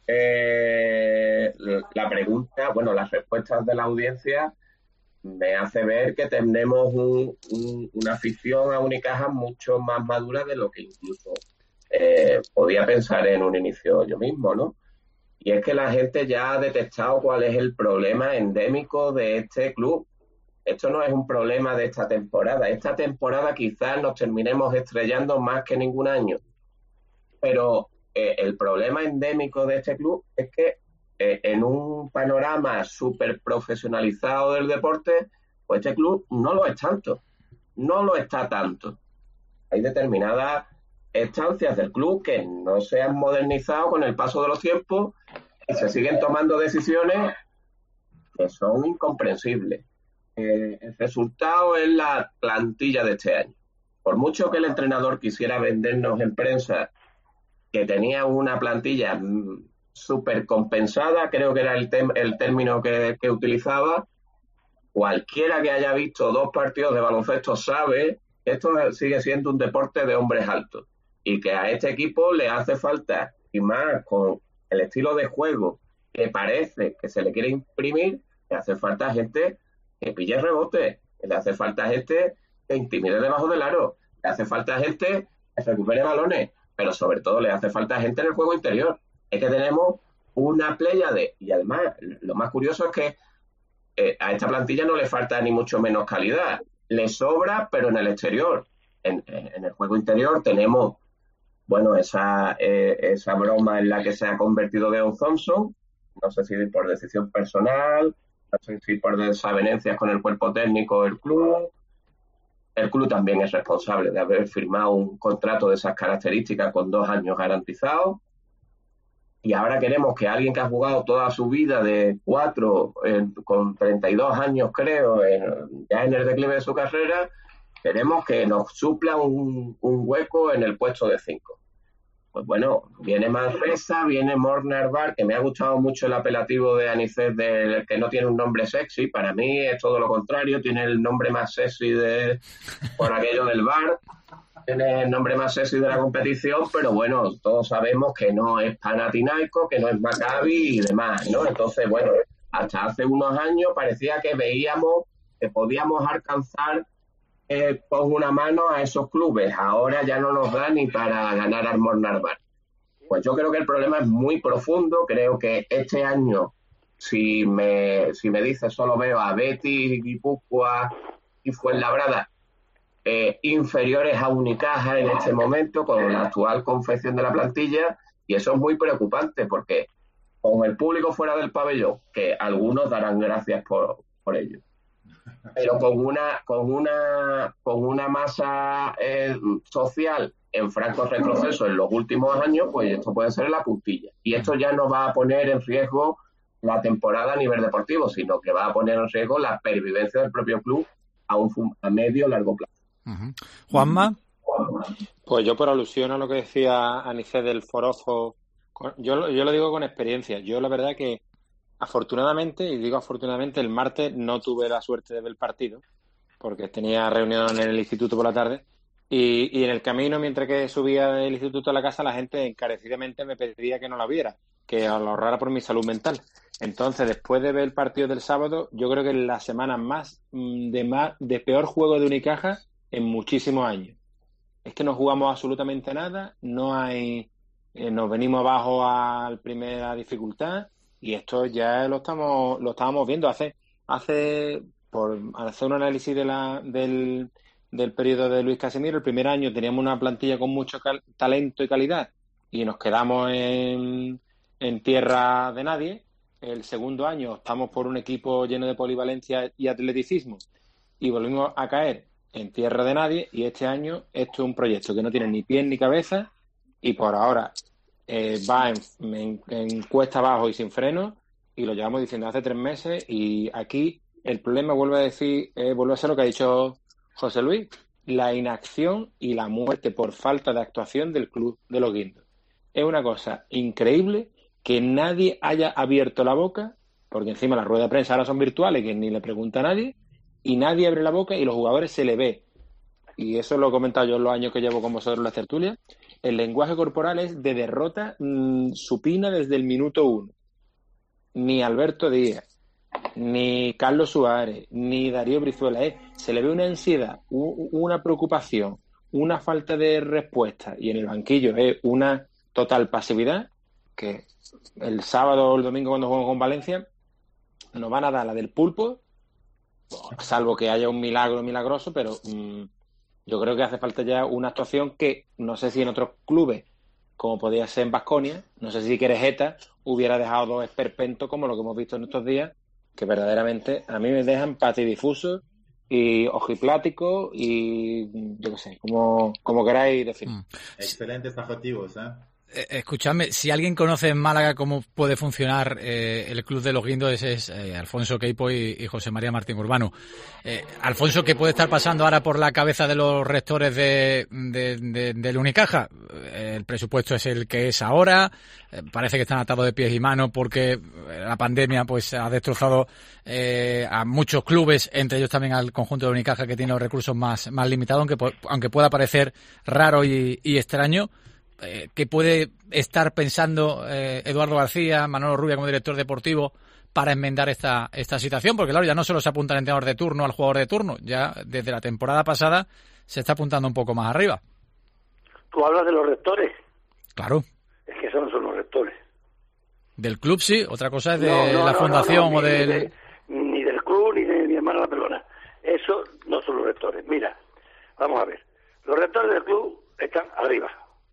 la pregunta, las respuestas de la audiencia me hace ver que tenemos una afición a Unicaja mucho más madura de lo que incluso podía pensar en un inicio yo mismo, ¿no? Y es que la gente ya ha detectado cuál es el problema endémico de este club. Esto no es un problema de esta temporada. Esta temporada quizás nos terminemos estrellando más que ningún año. Pero el problema endémico de este club es que en un panorama súper profesionalizado del deporte, pues este club no lo es tanto. No lo está tanto. Hay determinadas estancias del club que no se han modernizado con el paso de los tiempos y se siguen tomando decisiones que son incomprensibles. El resultado es la plantilla de este año. Por mucho que el entrenador quisiera vendernos en prensa que tenía una plantilla súper compensada, creo que era el término que utilizaba, cualquiera que haya visto 2 partidos de baloncesto sabe que esto sigue siendo un deporte de hombres altos y que a este equipo le hace falta, y más con el estilo de juego que parece que se le quiere imprimir, le hace falta gente que pille rebote, le hace falta gente que intimide debajo del aro, le hace falta gente que recupere balones, pero sobre todo le hace falta gente en el juego interior. Es que tenemos una pléyade, y además lo más curioso es que a esta plantilla no le falta ni mucho menos calidad, le sobra, pero en el exterior. En el juego interior tenemos esa broma en la que se ha convertido Deon Thompson, no sé si por decisión personal, no sé si por desavenencias con el cuerpo técnico del club. El club también es responsable de haber firmado un contrato de esas características con 2 años garantizados. Y ahora queremos que alguien que ha jugado toda su vida de 4, con 32 años creo, ya en el declive de su carrera, queremos que nos supla un hueco en el puesto de 5. Pues bueno, viene Manresa, viene Mornar Bar, que me ha gustado mucho el apelativo de Anicet, que no tiene un nombre sexy. Para mí es todo lo contrario, tiene el nombre más sexy por aquello del bar, tiene el nombre más sexy de la competición, pero bueno, todos sabemos que no es Panathinaikos, que no es Maccabi y demás, ¿no? Entonces, hasta hace unos años parecía que veíamos que podíamos alcanzar con una mano a esos clubes. Ahora ya no nos da ni para ganar al Mornar Bar. Pues yo creo que el problema es muy profundo. Creo que este año, si me dices, solo veo a Betis, Guipúzcoa y Fuenlabrada inferiores a Unicaja en este momento con la actual confección de la plantilla, y eso es muy preocupante porque con el público fuera del pabellón, que algunos darán gracias por ello, pero con una masa social en franco retroceso en los últimos años, pues esto puede ser la puntilla. Y esto ya no va a poner en riesgo la temporada a nivel deportivo, sino que va a poner en riesgo la pervivencia del propio club a medio o largo plazo. Juanma. Pues yo, por alusión a lo que decía Anicet del Forofo, yo lo digo con experiencia. Yo la verdad que afortunadamente, y digo afortunadamente, el martes no tuve la suerte de ver el partido, porque tenía reunión en el instituto por la tarde, y en el camino, mientras que subía del instituto a la casa, la gente encarecidamente me pedía que no la viera, que lo ahorrara por mi salud mental. Entonces, después de ver el partido del sábado, yo creo que es la semana de peor juego de Unicaja en muchísimos años. Es que no jugamos absolutamente nada, no hay, nos venimos abajo a la primera dificultad, y esto ya lo estábamos viendo por hacer un análisis del periodo de Luis Casimiro. El primer año teníamos una plantilla con mucho talento y calidad y nos quedamos en tierra de nadie. El segundo año optamos por un equipo lleno de polivalencia y atleticismo y volvimos a caer en tierra de nadie, y este año esto es un proyecto que no tiene ni pies ni cabeza y por ahora va en cuesta abajo y sin freno, y lo llevamos diciendo hace 3 meses, y aquí el problema, vuelve a ser lo que ha dicho José Luis, la inacción y la muerte por falta de actuación del club de los Guindos. Es una cosa increíble que nadie haya abierto la boca, porque encima las ruedas de prensa ahora son virtuales, que ni le pregunta a nadie, y nadie abre la boca y los jugadores se le ve. Y eso lo he comentado yo en los años que llevo con vosotros en las tertulias. El lenguaje corporal es de derrota supina desde el minuto 1. Ni Alberto Díaz, ni Carlos Suárez, ni Darío Brizuela. Se le ve una ansiedad, una preocupación, una falta de respuesta, y en el banquillo es una total pasividad, que el sábado o el domingo cuando jueguen con Valencia nos van a dar la del pulpo, salvo que haya un milagro milagroso, pero yo creo que hace falta ya una actuación que no sé si en otros clubes, como podía ser en Baskonia, no sé si Querejeta hubiera dejado 2 esperpentos como lo que hemos visto en estos días, que verdaderamente a mí me dejan patidifusos y ojipláticos y yo qué sé, como queráis definir. Excelentes adjetivos, Escuchadme, si alguien conoce en Málaga cómo puede funcionar el Club de los Guindos, es Alfonso Queipo y José María Martín Urbano. Alfonso, ¿qué puede estar pasando ahora por la cabeza de los rectores del Unicaja? El presupuesto es el que es ahora, parece que están atados de pies y manos porque la pandemia pues ha destrozado a muchos clubes, entre ellos también al conjunto de Unicaja, que tiene los recursos más limitados, aunque pueda parecer raro y extraño. ¿Qué puede estar pensando Eduardo García, Manolo Rubia como director deportivo para enmendar esta situación? Porque claro, ya no solo se apunta al entrenador de turno, al jugador de turno, ya desde la temporada pasada se está apuntando un poco más arriba. ¿Tú hablas de los rectores? Claro. Es que esos no son los rectores. Del club sí, otra cosa es de la fundación o del... Ni del club ni de mi hermana La Pelona. Eso no son los rectores. Mira, vamos a ver. Los rectores del club están arriba.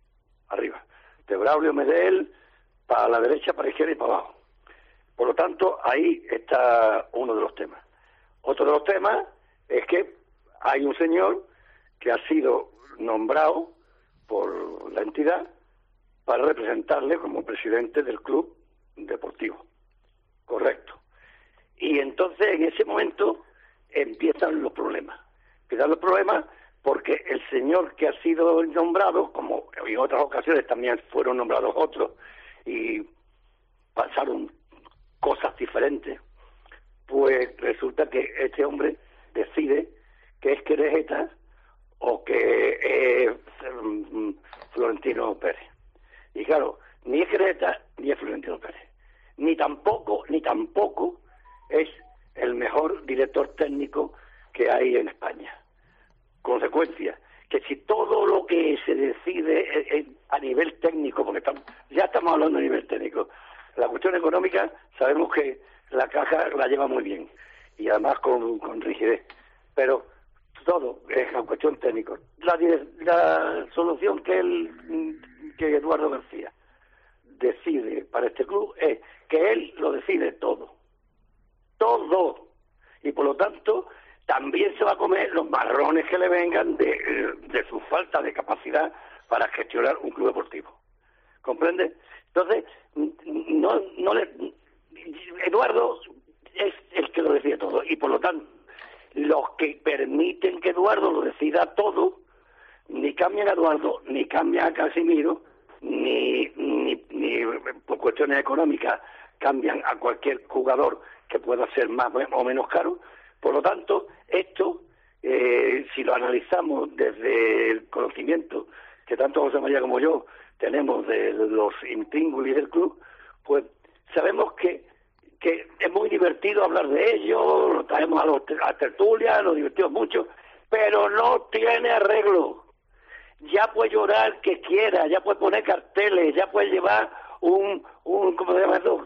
De Braulio Medel, para la derecha, para la izquierda y para abajo. Por lo tanto, ahí está uno de los temas. Otro de los temas es que hay un señor que ha sido nombrado por la entidad para representarle como presidente del club deportivo. Correcto. Y entonces, en ese momento, empiezan los problemas. Porque el señor que ha sido nombrado, como en otras ocasiones también fueron nombrados otros, y pasaron cosas diferentes, pues resulta que este hombre decide que es Querejeta o que es Florentino Pérez. Y claro, ni es Querejeta ni es Florentino Pérez. Ni tampoco es el mejor director técnico que hay en España. Consecuencia, que si todo lo que se decide a nivel técnico, porque ya estamos hablando a nivel técnico, la cuestión económica sabemos que la Caja la lleva muy bien y además con rigidez, pero todo es la cuestión técnica. La solución que Eduardo García decide para este club es que él lo decide todo, y por lo tanto también se va a comer los marrones que le vengan de su falta de capacidad para gestionar un club deportivo. ¿Comprende? Entonces, Eduardo es el que lo decide todo, y por lo tanto, los que permiten que Eduardo lo decida todo, ni cambian a Eduardo, ni cambian a Casimiro, ni por cuestiones económicas cambian a cualquier jugador que pueda ser más o menos caro. Por lo tanto, esto, si lo analizamos desde el conocimiento que tanto José María como yo tenemos de los intríngulis del club, pues sabemos que es muy divertido hablar de ello, lo traemos a tertulia, nos divertimos mucho, pero no tiene arreglo. Ya puede llorar que quiera, ya puede poner carteles, ya puede llevar un ¿cómo se llama eso?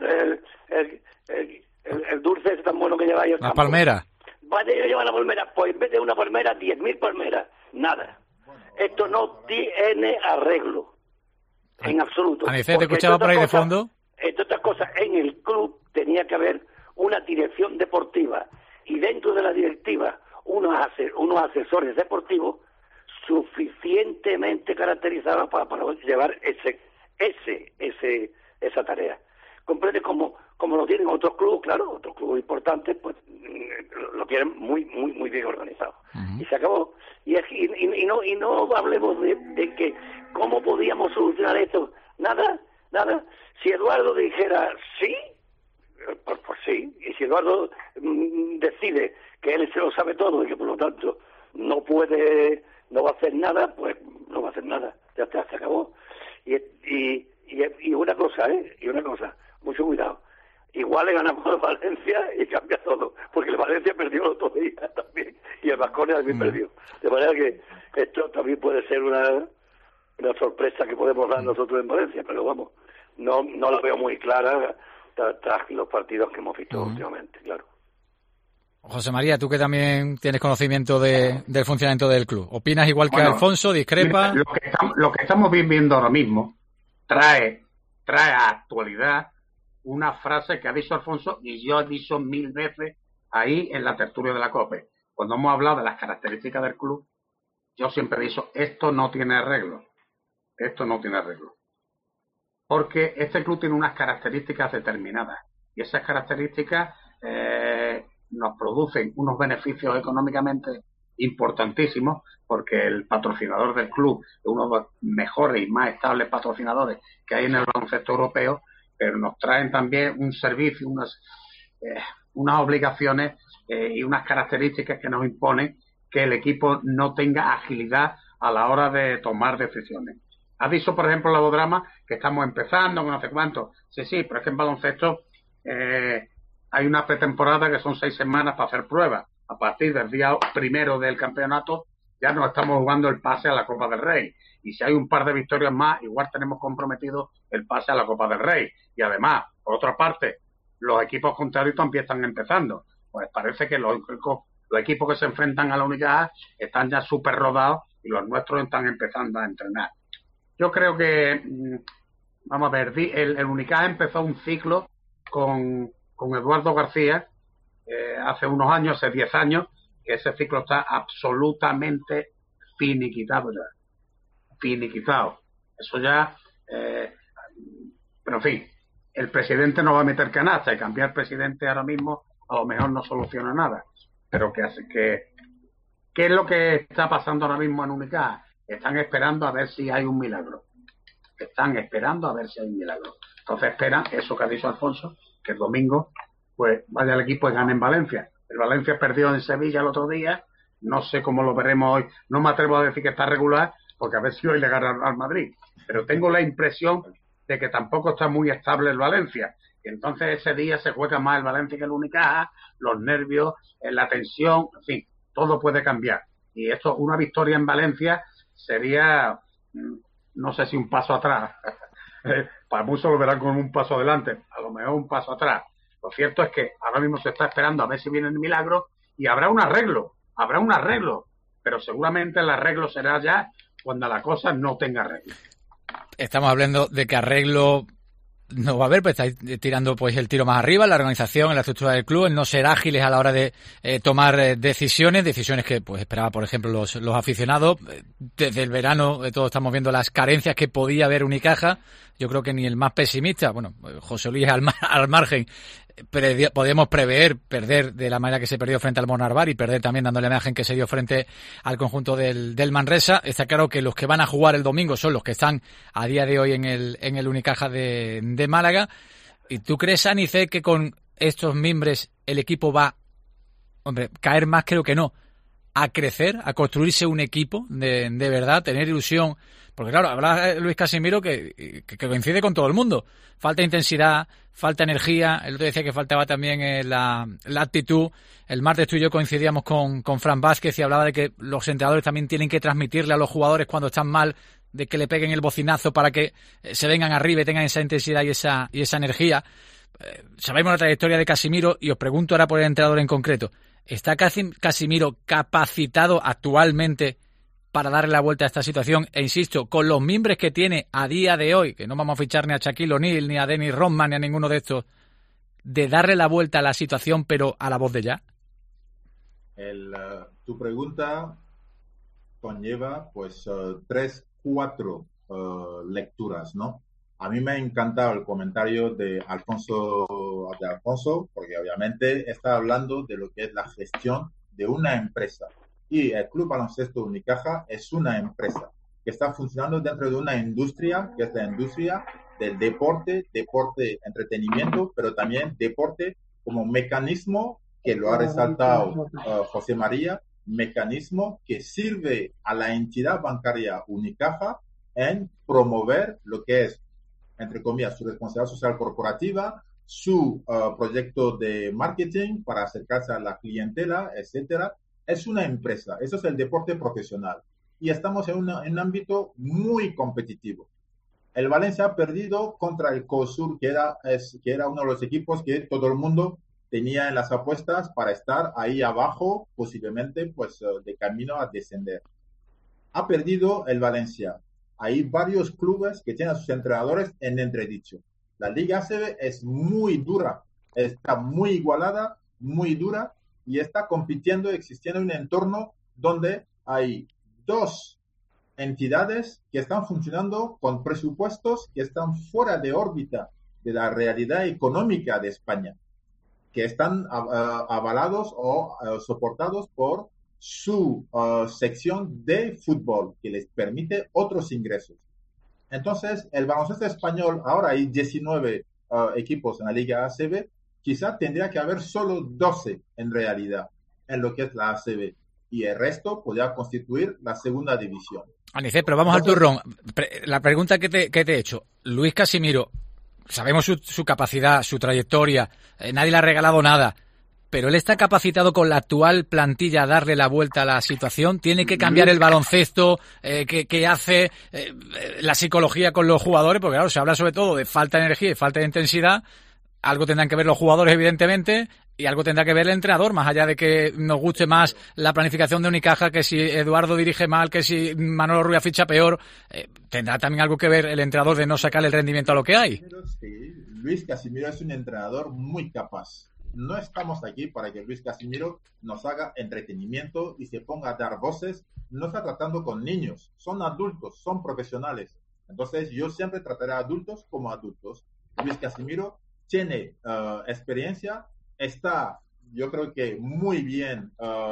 El dulce ese tan bueno que lleva ahí el La campo. palmera. Vaya a llevar la palmera, pues en vez de una palmera, 10.000 palmeras. Nada. Esto no tiene arreglo. En absoluto. Anicet, te escuchaba por ahí de fondo. Entre otras cosas, en el club tenía que haber una dirección deportiva y dentro de la directiva unos asesores deportivos suficientemente caracterizados para llevar esa tarea. Comprende como lo tienen otros clubes, claro, otros clubes importantes, pues lo tienen muy bien organizado. Y se acabó. Y no hablemos de que cómo podíamos solucionar esto. Nada. Si Eduardo dijera sí, pues sí. Y si Eduardo decide que él se lo sabe todo y que por lo tanto no va a hacer nada, pues no va a hacer nada. Ya está, se acabó. Y una cosa, mucho cuidado. Igual le ganamos a Valencia y cambia todo, porque el Valencia perdió el otro día también, y el Baskonia también perdió. De manera que esto también puede ser una sorpresa que podemos dar nosotros en Valencia, pero vamos, no la veo muy clara tras los partidos que hemos visto últimamente, claro. José María, tú que también tienes conocimiento del funcionamiento del club, ¿opinas igual que Alfonso? ¿Discrepa? Lo que estamos viendo ahora mismo trae a actualidad una frase que ha dicho Alfonso y yo he dicho 1000 veces ahí en la tertulia de la COPE. Cuando hemos hablado de las características del club, yo siempre he dicho, esto no tiene arreglo. Porque este club tiene unas características determinadas y esas características nos producen unos beneficios económicamente importantísimos, porque el patrocinador del club es uno de los mejores y más estables patrocinadores que hay en el baloncesto europeo, pero nos traen también un servicio, unas obligaciones y unas características que nos imponen que el equipo no tenga agilidad a la hora de tomar decisiones. Ha dicho, por ejemplo, la Vodrama que estamos empezando, no sé cuánto. Sí, pero es que en baloncesto hay una pretemporada que son 6 semanas para hacer pruebas. A partir del día 1 del campeonato ya nos estamos jugando el pase a la Copa del Rey. Y si hay un par de victorias más, igual tenemos comprometido el pase a la Copa del Rey. Y además, por otra parte, los equipos contrarios también están empezando. Pues parece que los equipos que se enfrentan a la Unicaja están ya súper rodados y los nuestros están empezando a entrenar. Yo creo que, vamos a ver, el Unicaja empezó un ciclo con Eduardo García hace unos años, hace 10 años, que ese ciclo está absolutamente finiquitado ya. Finiquitado. Eso ya, pero en fin, el presidente no va a meter canasta y cambiar presidente ahora mismo a lo mejor no soluciona nada. Pero ¿qué es lo que está pasando ahora mismo en Unicaja? Están esperando a ver si hay un milagro. Entonces esperan eso que ha dicho Alfonso, que el domingo pues vaya el equipo y gane en Valencia. El Valencia perdió en Sevilla el otro día, no sé cómo lo veremos hoy, no me atrevo a decir que está regular, porque a ver si hoy le gana al Madrid, pero tengo la impresión de que tampoco está muy estable el Valencia, y entonces ese día se juega más el Valencia que el Unicaja, los nervios, la tensión, en fin, todo puede cambiar, y esto, una victoria en Valencia sería, no sé si un paso atrás, para muchos lo verán como un paso adelante, a lo mejor un paso atrás. Lo cierto es que ahora mismo se está esperando a ver si viene el milagro y habrá un arreglo, pero seguramente el arreglo será ya cuando la cosa no tenga arreglo. Estamos hablando de que arreglo no va a haber, pues estáis tirando pues el tiro más arriba en la organización, en la estructura del club, en no ser ágiles a la hora de tomar decisiones que pues esperaba, por ejemplo, los aficionados. Desde el verano todos estamos viendo las carencias que podía haber Unicaja. Yo creo que ni el más pesimista, bueno, José Luis al margen, podíamos prever perder de la manera que se perdió frente al Monarbar y perder también dando la imagen que se dio frente al conjunto del Manresa. Está claro que los que van a jugar el domingo son los que están a día de hoy en el Unicaja de Málaga. ¿Y tú crees, Anice, que con estos mimbres el equipo va, caer más? Creo que no. A crecer, a construirse un equipo de verdad, tener ilusión. Porque claro, habla Luis Casimiro que coincide con todo el mundo. Falta intensidad, falta energía. El otro decía que faltaba también la actitud. El martes tú y yo coincidíamos con Fran Vázquez y hablaba de que los entrenadores también tienen que transmitirle a los jugadores cuando están mal, de que le peguen el bocinazo para que se vengan arriba y tengan esa intensidad y esa energía. Sabemos la trayectoria de Casimiro y os pregunto ahora por el entrenador en concreto. ¿Está Casimiro capacitado actualmente para darle la vuelta a esta situación? E insisto, con los mimbres que tiene a día de hoy, que no vamos a fichar ni a Shaquille O'Neal, ni a Dennis Rodman, ni a ninguno de estos, de darle la vuelta a la situación, pero a la voz de ya. Tu pregunta conlleva pues 3-4 lecturas, ¿no? A mí me ha encantado el comentario de Alfonso, porque obviamente está hablando de lo que es la gestión de una empresa. Y el Club Baloncesto Unicaja es una empresa que está funcionando dentro de una industria, que es la industria del deporte, entretenimiento, pero también deporte como mecanismo, que lo ha resaltado José María, mecanismo que sirve a la entidad bancaria Unicaja en promover lo que es, entre comillas, su responsabilidad social corporativa, su proyecto de marketing para acercarse a la clientela, etcétera. Es una empresa, eso es el deporte profesional. Y estamos en un ámbito muy competitivo. El Valencia ha perdido contra el COSUR, que era uno de los equipos que todo el mundo tenía en las apuestas para estar ahí abajo, posiblemente pues de camino a descender. Ha perdido el Valencia. Hay varios clubes que tienen a sus entrenadores en entredicho. La Liga ACB es muy dura, está muy igualada, muy dura, y está compitiendo, existiendo un entorno donde hay dos entidades que están funcionando con presupuestos que están fuera de órbita de la realidad económica de España, que están avalados o soportados por su sección de fútbol, que les permite otros ingresos. Entonces, el baloncesto español, ahora hay 19 equipos en la Liga ACB, quizá tendría que haber solo 12 en realidad en lo que es la ACB, y el resto podría constituir la segunda división. Anice, pero vamos al turrón. La pregunta que te he hecho, Luis Casimiro, sabemos su capacidad, su trayectoria, nadie le ha regalado nada, pero él está capacitado con la actual plantilla a darle la vuelta a la situación. Tiene que cambiar el baloncesto que hace la psicología con los jugadores, porque claro, se habla sobre todo de falta de energía y falta de intensidad. Algo tendrán que ver los jugadores, evidentemente, y algo tendrá que ver el entrenador, más allá de que nos guste más la planificación de Unicaja, que si Eduardo dirige mal, que si Manolo Ruiz ficha peor, tendrá también algo que ver el entrenador de no sacarle el rendimiento a lo que hay. Sí, Luis Casimiro es un entrenador muy capaz. No estamos aquí para que Luis Casimiro nos haga entretenimiento y se ponga a dar voces. No está tratando con niños, son adultos, son profesionales. Entonces yo siempre trataré a adultos como adultos. Luis Casimiro tiene experiencia, está, yo creo que muy bien,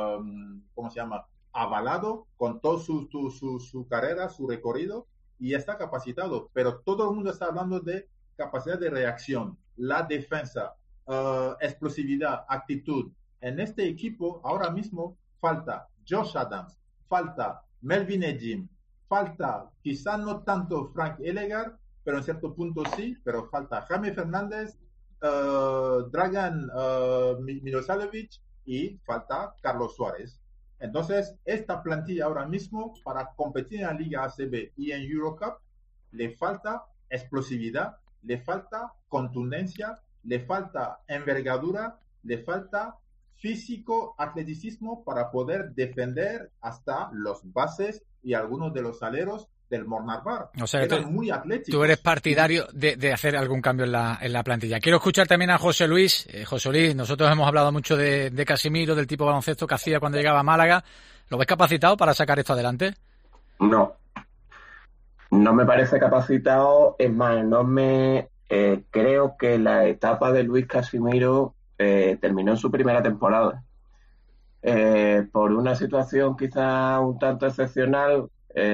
avalado con todo su carrera, su recorrido, y está capacitado. Pero todo el mundo está hablando de capacidad de reacción, la defensa, explosividad, actitud. En este equipo ahora mismo falta Josh Adams, falta Melvin Ejim, falta quizá no tanto Frank Elegar, pero en cierto punto sí, pero falta Jaime Fernández, Dragan Milosavljevic y falta Carlos Suárez. Entonces, esta plantilla ahora mismo, para competir en la Liga ACB y en Eurocup, le falta explosividad, le falta contundencia, le falta envergadura, le falta físico, atleticismo para poder defender hasta los bases y algunos de los aleros del Mornarbar. O sea, eran muy atléticos. Tú eres partidario de hacer algún cambio en la plantilla. Quiero escuchar también a José Luis. José Luis, nosotros hemos hablado mucho de Casimiro, del tipo de baloncesto que hacía cuando llegaba a Málaga. ¿Lo ves capacitado para sacar esto adelante? No me parece capacitado. Es más, creo que la etapa de Luis Casimiro terminó en su primera temporada. Por una situación quizá un tanto excepcional,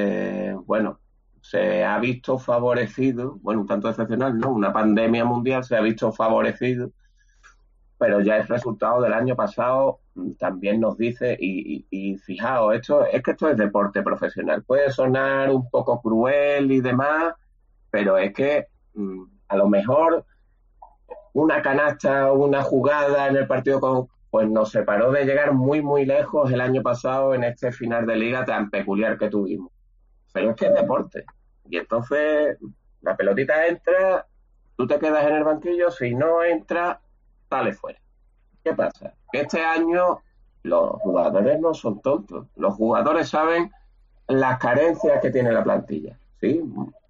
se ha visto favorecido, un tanto excepcional, ¿no? Una pandemia mundial se ha visto favorecido, pero ya el resultado del año pasado también nos dice, y fijaos, esto es deporte profesional. Puede sonar un poco cruel y demás, pero es que a lo mejor una canasta o una jugada en el partido pues nos separó de llegar muy, muy lejos el año pasado en este final de liga tan peculiar que tuvimos. Pero es que es deporte. Y entonces la pelotita entra, tú te quedas en el banquillo, si no entra, sale fuera. ¿Qué pasa? Que este año los jugadores no son tontos. Los jugadores saben las carencias que tiene la plantilla, ¿sí?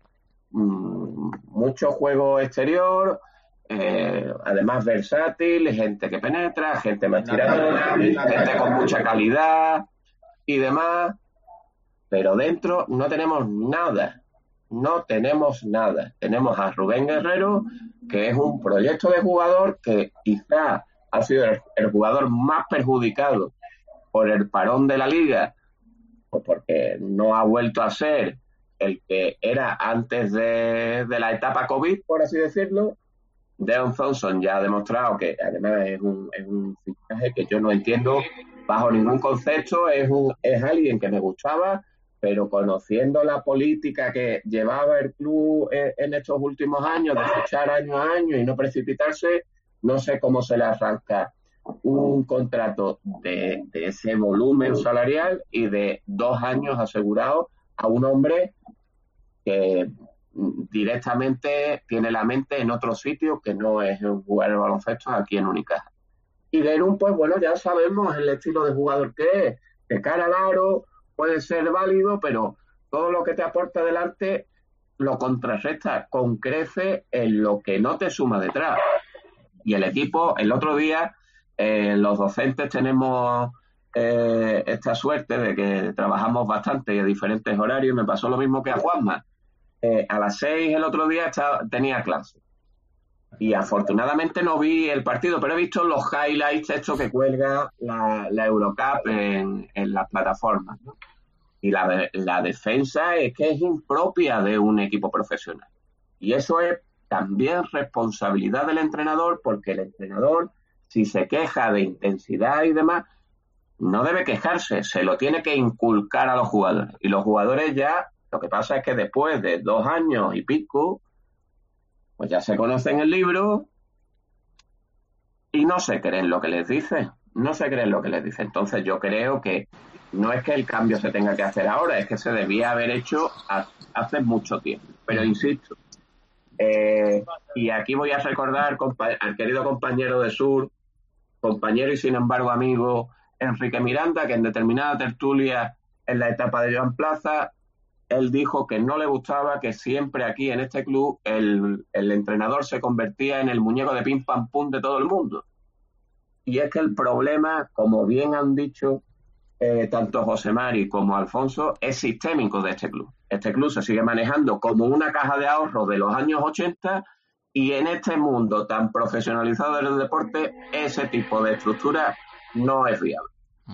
Mucho juego exterior, además versátil, gente que penetra, gente más tiradora, gente con mucha calidad y demás, pero dentro no tenemos nada. Tenemos a Rubén Guerrero, que es un proyecto de jugador que quizá ha sido el jugador más perjudicado por el parón de la liga, o porque no ha vuelto a ser el que era antes de la etapa COVID, por así decirlo. Deon Thompson ya ha demostrado que además es un fichaje que yo no entiendo bajo ningún concepto. Es alguien que me gustaba, pero conociendo la política que llevaba el club en estos últimos años, de fichar año a año y no precipitarse, no sé cómo se le arranca un contrato de ese volumen salarial y de 2 años asegurados a un hombre que directamente tiene la mente en otro sitio que no es jugar el baloncesto aquí en Unicaja. Y Guerrero, pues ya sabemos el estilo de jugador que es, de cara al aro puede ser válido, pero todo lo que te aporta delante lo contrarresta con crece en lo que no te suma detrás. Y el equipo, el otro día, los docentes tenemos esta suerte de que trabajamos bastante y a diferentes horarios. Me pasó lo mismo que a Juanma. A las 6 el otro día tenía clase. Y afortunadamente no vi el partido, pero he visto los highlights, esto que cuelga la Eurocup en las plataformas, ¿no? Y la defensa es que es impropia de un equipo profesional. Y eso es también responsabilidad del entrenador, porque el entrenador, si se queja de intensidad y demás, no debe quejarse, se lo tiene que inculcar a los jugadores. Y los jugadores ya, lo que pasa es que después de 2 años y pico, pues ya se conocen el libro y no se creen lo que les dice. Entonces yo creo que no es que el cambio se tenga que hacer ahora, es que se debía haber hecho hace mucho tiempo. Pero insisto, y aquí voy a recordar al querido compañero de Sur, compañero y sin embargo amigo, Enrique Miranda, que en determinada tertulia en la etapa de Joan Plaza, él dijo que no le gustaba que siempre aquí en este club el entrenador se convertía en el muñeco de pim pam pum de todo el mundo. Y es que el problema, como bien han dicho tanto José Mari como Alfonso, es sistémico de este club. Este club se sigue manejando como una caja de ahorros de los años 80 y en este mundo tan profesionalizado del deporte, ese tipo de estructura no es viable.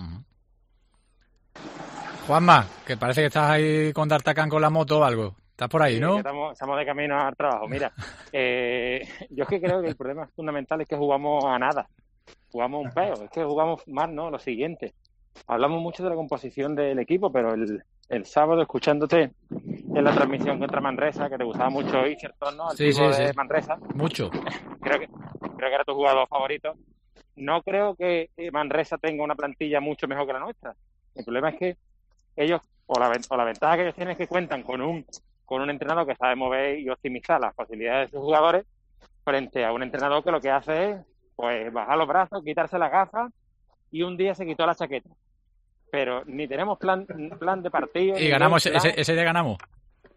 Juanma, que parece que estás ahí con D'Artagnan con la moto o algo. Estás por ahí, ¿no? Estamos de camino al trabajo. Mira, yo es que creo que el problema fundamental es que jugamos a nada. Jugamos un peo. Es que jugamos mal, ¿no? Lo siguiente. Hablamos mucho de la composición del equipo, pero el sábado, escuchándote en la transmisión contra Manresa, que te gustaba mucho Icherton, ¿no? El tipo de Manresa. Mucho. Creo que era tu jugador favorito. No creo que Manresa tenga una plantilla mucho mejor que la nuestra. El problema es que ellos, o la ventaja que ellos tienen es que cuentan con un entrenador que sabe mover y optimizar las facilidades de sus jugadores frente a un entrenador que lo que hace es pues bajar los brazos, quitarse las gafas y un día se quitó la chaqueta. Pero ni tenemos plan de partido. Y ganamos, ese día ganamos.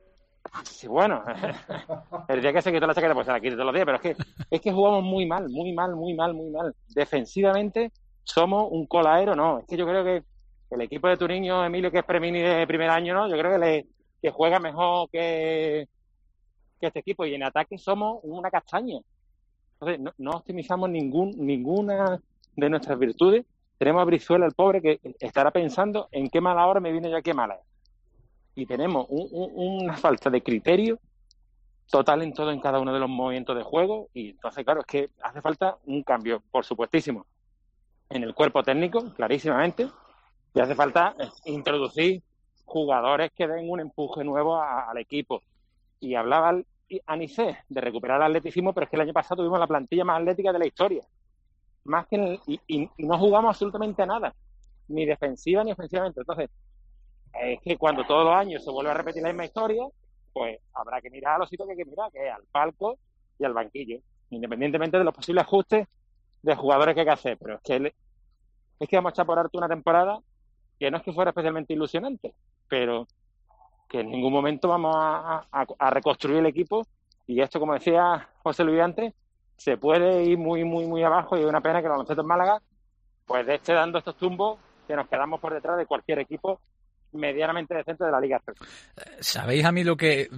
Sí, bueno, el día que se quitó la chaqueta, pues se la quito todos los días, pero es que jugamos muy mal. Defensivamente somos un colaero, no. Es que yo creo que el equipo de Turiño, Emilio, que es Premini de primer año, ¿no? Yo creo que juega mejor que este equipo, y en ataque somos una castaña. Entonces, no optimizamos ninguna de nuestras virtudes. Tenemos a Brizuela, el pobre, que estará pensando en qué mala hora me vine yo aquí a Málaga. Y tenemos una falta de criterio total en todo, en cada uno de los movimientos de juego. Y entonces, claro, es que hace falta un cambio, por supuestísimo, en el cuerpo técnico, clarísimamente. Y hace falta introducir jugadores que den un empuje nuevo al equipo. Y hablaba Anicé de recuperar el atleticismo, pero es que el año pasado tuvimos la plantilla más atlética de la historia. Más que y no jugamos absolutamente nada, ni defensiva ni ofensivamente. Entonces, es que cuando todos los años se vuelve a repetir la misma historia, pues habrá que mirar a los sitios que hay que mirar, que es al palco y al banquillo, independientemente de los posibles ajustes de jugadores que hay que hacer. Pero es que vamos a echar por alto una temporada que no es que fuera especialmente ilusionante, pero que en ningún momento vamos a reconstruir el equipo, y esto, como decía José Luis antes, se puede ir muy, muy, muy abajo, y es una pena que el baloncesto en Málaga pues esté dando estos tumbos, que nos quedamos por detrás de cualquier equipo medianamente decente de la Liga. ¿Sabéis a mí lo que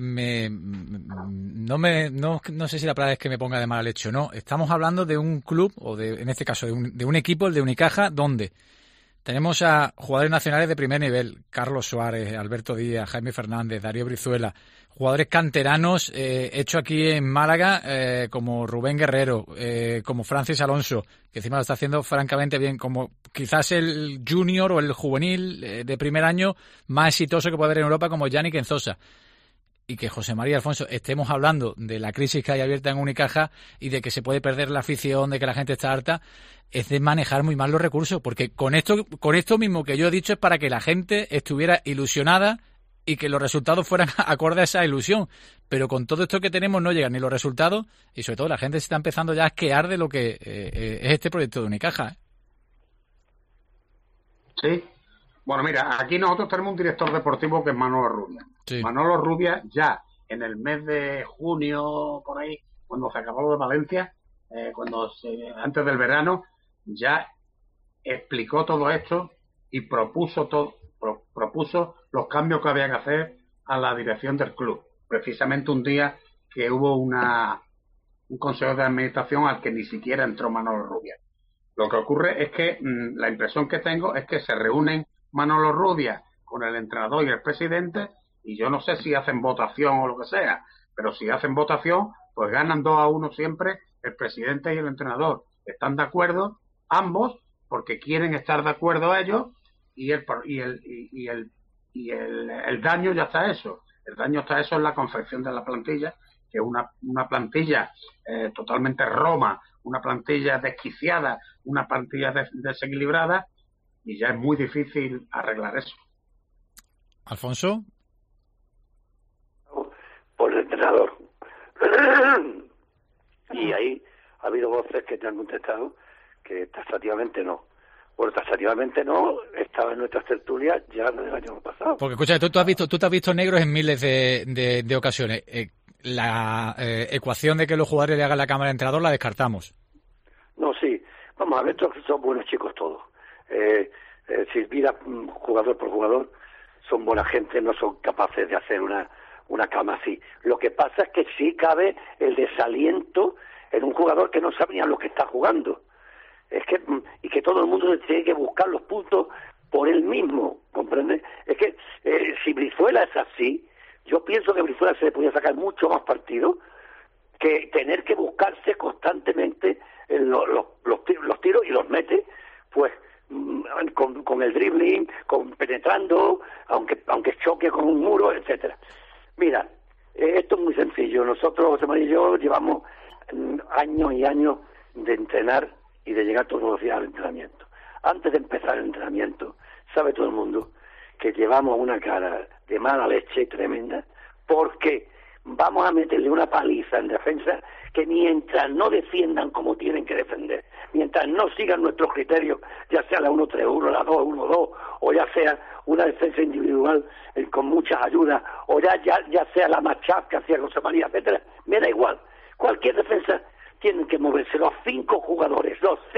no sé si la palabra es que me ponga de mala leche o no? Estamos hablando de un club, o en este caso de un equipo, el de Unicaja, donde tenemos a jugadores nacionales de primer nivel: Carlos Suárez, Alberto Díaz, Jaime Fernández, Darío Brizuela, jugadores canteranos hechos aquí en Málaga, como Rubén Guerrero, como Francis Alonso, que encima lo está haciendo francamente bien, como quizás el junior o el juvenil de primer año más exitoso que puede haber en Europa, como Yannick Enzosa. Y que José María Alfonso estemos hablando de la crisis que hay abierta en Unicaja y de que se puede perder la afición, de que la gente está harta, es de manejar muy mal los recursos, porque con esto mismo que yo he dicho es para que la gente estuviera ilusionada y que los resultados fueran acorde a esa ilusión. Pero con todo esto que tenemos no llegan ni los resultados, y sobre todo la gente se está empezando ya a asquear de lo que es este proyecto de Unicaja. Sí. Bueno, mira, aquí nosotros tenemos un director deportivo que es Manolo Rubia. Sí. Manolo Rubia ya en el mes de junio, por ahí, cuando se acabó lo de Valencia, antes del verano, ya explicó todo esto y propuso los cambios que había que hacer a la dirección del club. Precisamente un día que hubo un consejo de administración al que ni siquiera entró Manolo Rubia. Lo que ocurre es que la impresión que tengo es que se reúnen Manolo Rubia con el entrenador y el presidente, y yo no sé si hacen votación o lo que sea, pero si hacen votación, pues ganan 2-1 siempre el presidente y el entrenador. Están de acuerdo ambos porque quieren estar de acuerdo ellos, y el daño ya está hecho. El daño está hecho en la confección de la plantilla, que es una plantilla totalmente roma, una plantilla desquiciada, una plantilla desequilibrada, y ya es muy difícil arreglar eso. ¿Alfonso? Por el entrenador. Y ahí ha habido voces que te han contestado que taxativamente no. Bueno, taxativamente no, estaba en nuestras tertulias ya del año pasado. Porque escucha, tú te has visto negros en miles de ocasiones. La ecuación de que los jugadores le hagan la cámara de entrenador la descartamos. No, sí. Vamos a ver, son buenos chicos todos. Si mira jugador por jugador, son buena gente, no son capaces de hacer una cama así. Lo que pasa es que sí cabe el desaliento en un jugador que no sabía lo que está jugando. Y que todo el mundo tiene que buscar los puntos por él mismo, ¿comprendes? Es que si Brizuela es así, yo pienso que Brizuela se le podía sacar mucho más partido que tener que buscarse constantemente los tiros, y los mete, pues con el dribbling, penetrando, aunque choque con un muro, etcétera. Mira, esto es muy sencillo. Nosotros, José María y yo, llevamos años y años de entrenar y de llegar todos los días al entrenamiento. Antes de empezar el entrenamiento, sabe todo el mundo que llevamos una cara de mala leche tremenda, porque vamos a meterle una paliza en defensa que mientras no defiendan como tienen que defender, mientras no sigan nuestros criterios, ya sea la 1-3-1, la 2-1-2, o ya sea una defensa individual con muchas ayudas, o ya sea la matchup que hacía José María, etcétera, me da igual. Cualquier defensa tienen que moverse los 5 jugadores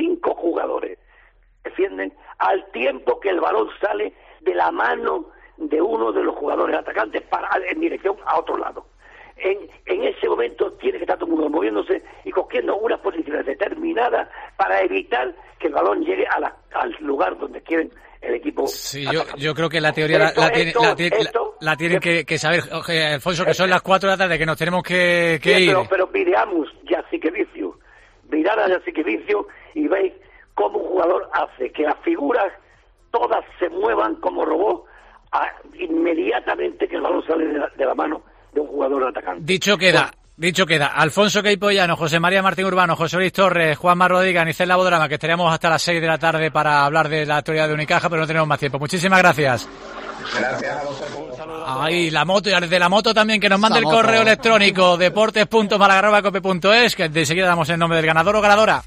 defienden al tiempo que el balón sale de la mano de uno de los jugadores atacantes en dirección a otro lado. En ese momento tiene que estar todo el mundo moviéndose y cogiendo unas posiciones determinadas para evitar que el balón llegue al lugar donde quieren el equipo. Sí, yo creo que la teoría la tienen que saber, Alfonso, que son las 4 de la tarde, que nos tenemos que ir. Pero miramos mirad a Yaciquevicio y veis cómo un jugador hace que las figuras todas se muevan como robots inmediatamente que el balón sale de la mano de un jugador atacante. Dicho queda, Alfonso Queipollano, José María Martín Urbano, José Luis Torres, Juanma Rodríguez, Anicet Labodrama, que estaríamos hasta las 6 de la tarde para hablar de la actualidad de Unicaja, pero no tenemos más tiempo. Muchísimas gracias. Gracias a vosotros. Un saludo. Ahí, la moto, y de la moto también, que nos mande el correo electrónico deportes.malaga@cope.es, que enseguida damos el nombre del ganador o ganadora.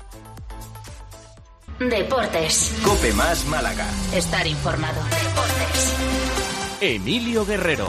Deportes. Cope más Málaga. Estar informado. Deportes. Emilio Guerrero.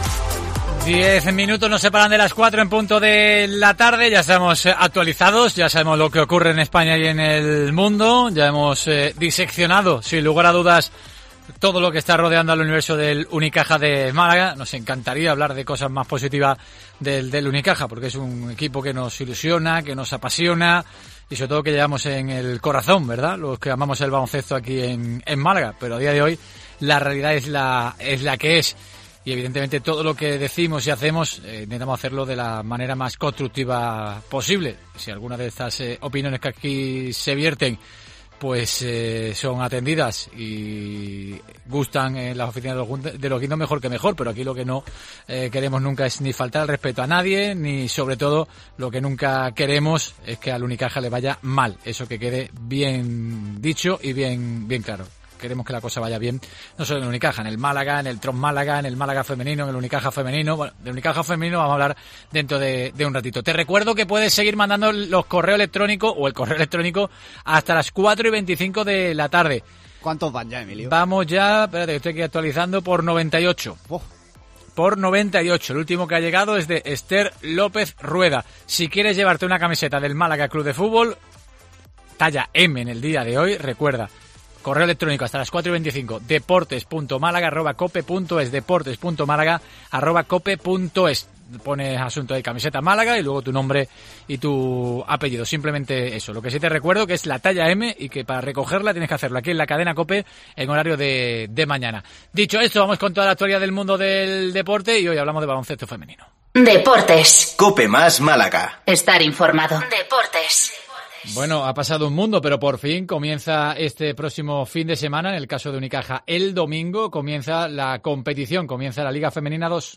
10 minutos nos separan de las 4 en punto de la tarde. Ya estamos actualizados, ya sabemos lo que ocurre en España y en el mundo. Ya hemos diseccionado, sin lugar a dudas, todo lo que está rodeando al universo del Unicaja de Málaga. Nos encantaría hablar de cosas más positivas del Unicaja, porque es un equipo que nos ilusiona, que nos apasiona y sobre todo que llevamos en el corazón, ¿verdad? Los que amamos el baloncesto aquí en Málaga. Pero a día de hoy la realidad es la que es. Y evidentemente todo lo que decimos y hacemos intentamos hacerlo de la manera más constructiva posible. Si alguna de estas opiniones que aquí se vierten pues son atendidas y gustan en las oficinas de los guindos, mejor que mejor, pero aquí lo que no queremos nunca es ni faltar el respeto a nadie, ni sobre todo lo que nunca queremos es que al Unicaja le vaya mal. Eso que quede bien dicho y bien claro. Queremos que la cosa vaya bien, no solo en el Unicaja, en el Málaga, en el Tron Málaga, en el Málaga femenino, en el Unicaja femenino. Bueno, del Unicaja femenino vamos a hablar dentro de un ratito. Te recuerdo que puedes seguir mandando los correos electrónicos o el correo electrónico hasta las 4:25 de la tarde. ¿Cuántos van ya, Emilio? Vamos ya, espérate que estoy aquí actualizando, por 98. Por 98. El último que ha llegado es de Esther López Rueda. Si quieres llevarte una camiseta del Málaga Club de Fútbol, talla M en el día de hoy, recuerda, correo electrónico hasta las 4:25, deportes.malaga@cope.es, deportes.malaga@cope.es. Pones asunto de camiseta Málaga y luego tu nombre y tu apellido. Simplemente eso. Lo que sí te recuerdo que es la talla M y que para recogerla tienes que hacerlo aquí en la cadena COPE en horario de mañana. Dicho esto, vamos con toda la actualidad del mundo del deporte y hoy hablamos de baloncesto femenino. Deportes. Cope más Málaga. Estar informado. Deportes. Bueno, ha pasado un mundo, pero por fin comienza este próximo fin de semana, en el caso de Unicaja, el domingo, comienza la competición, comienza la Liga Femenina 2.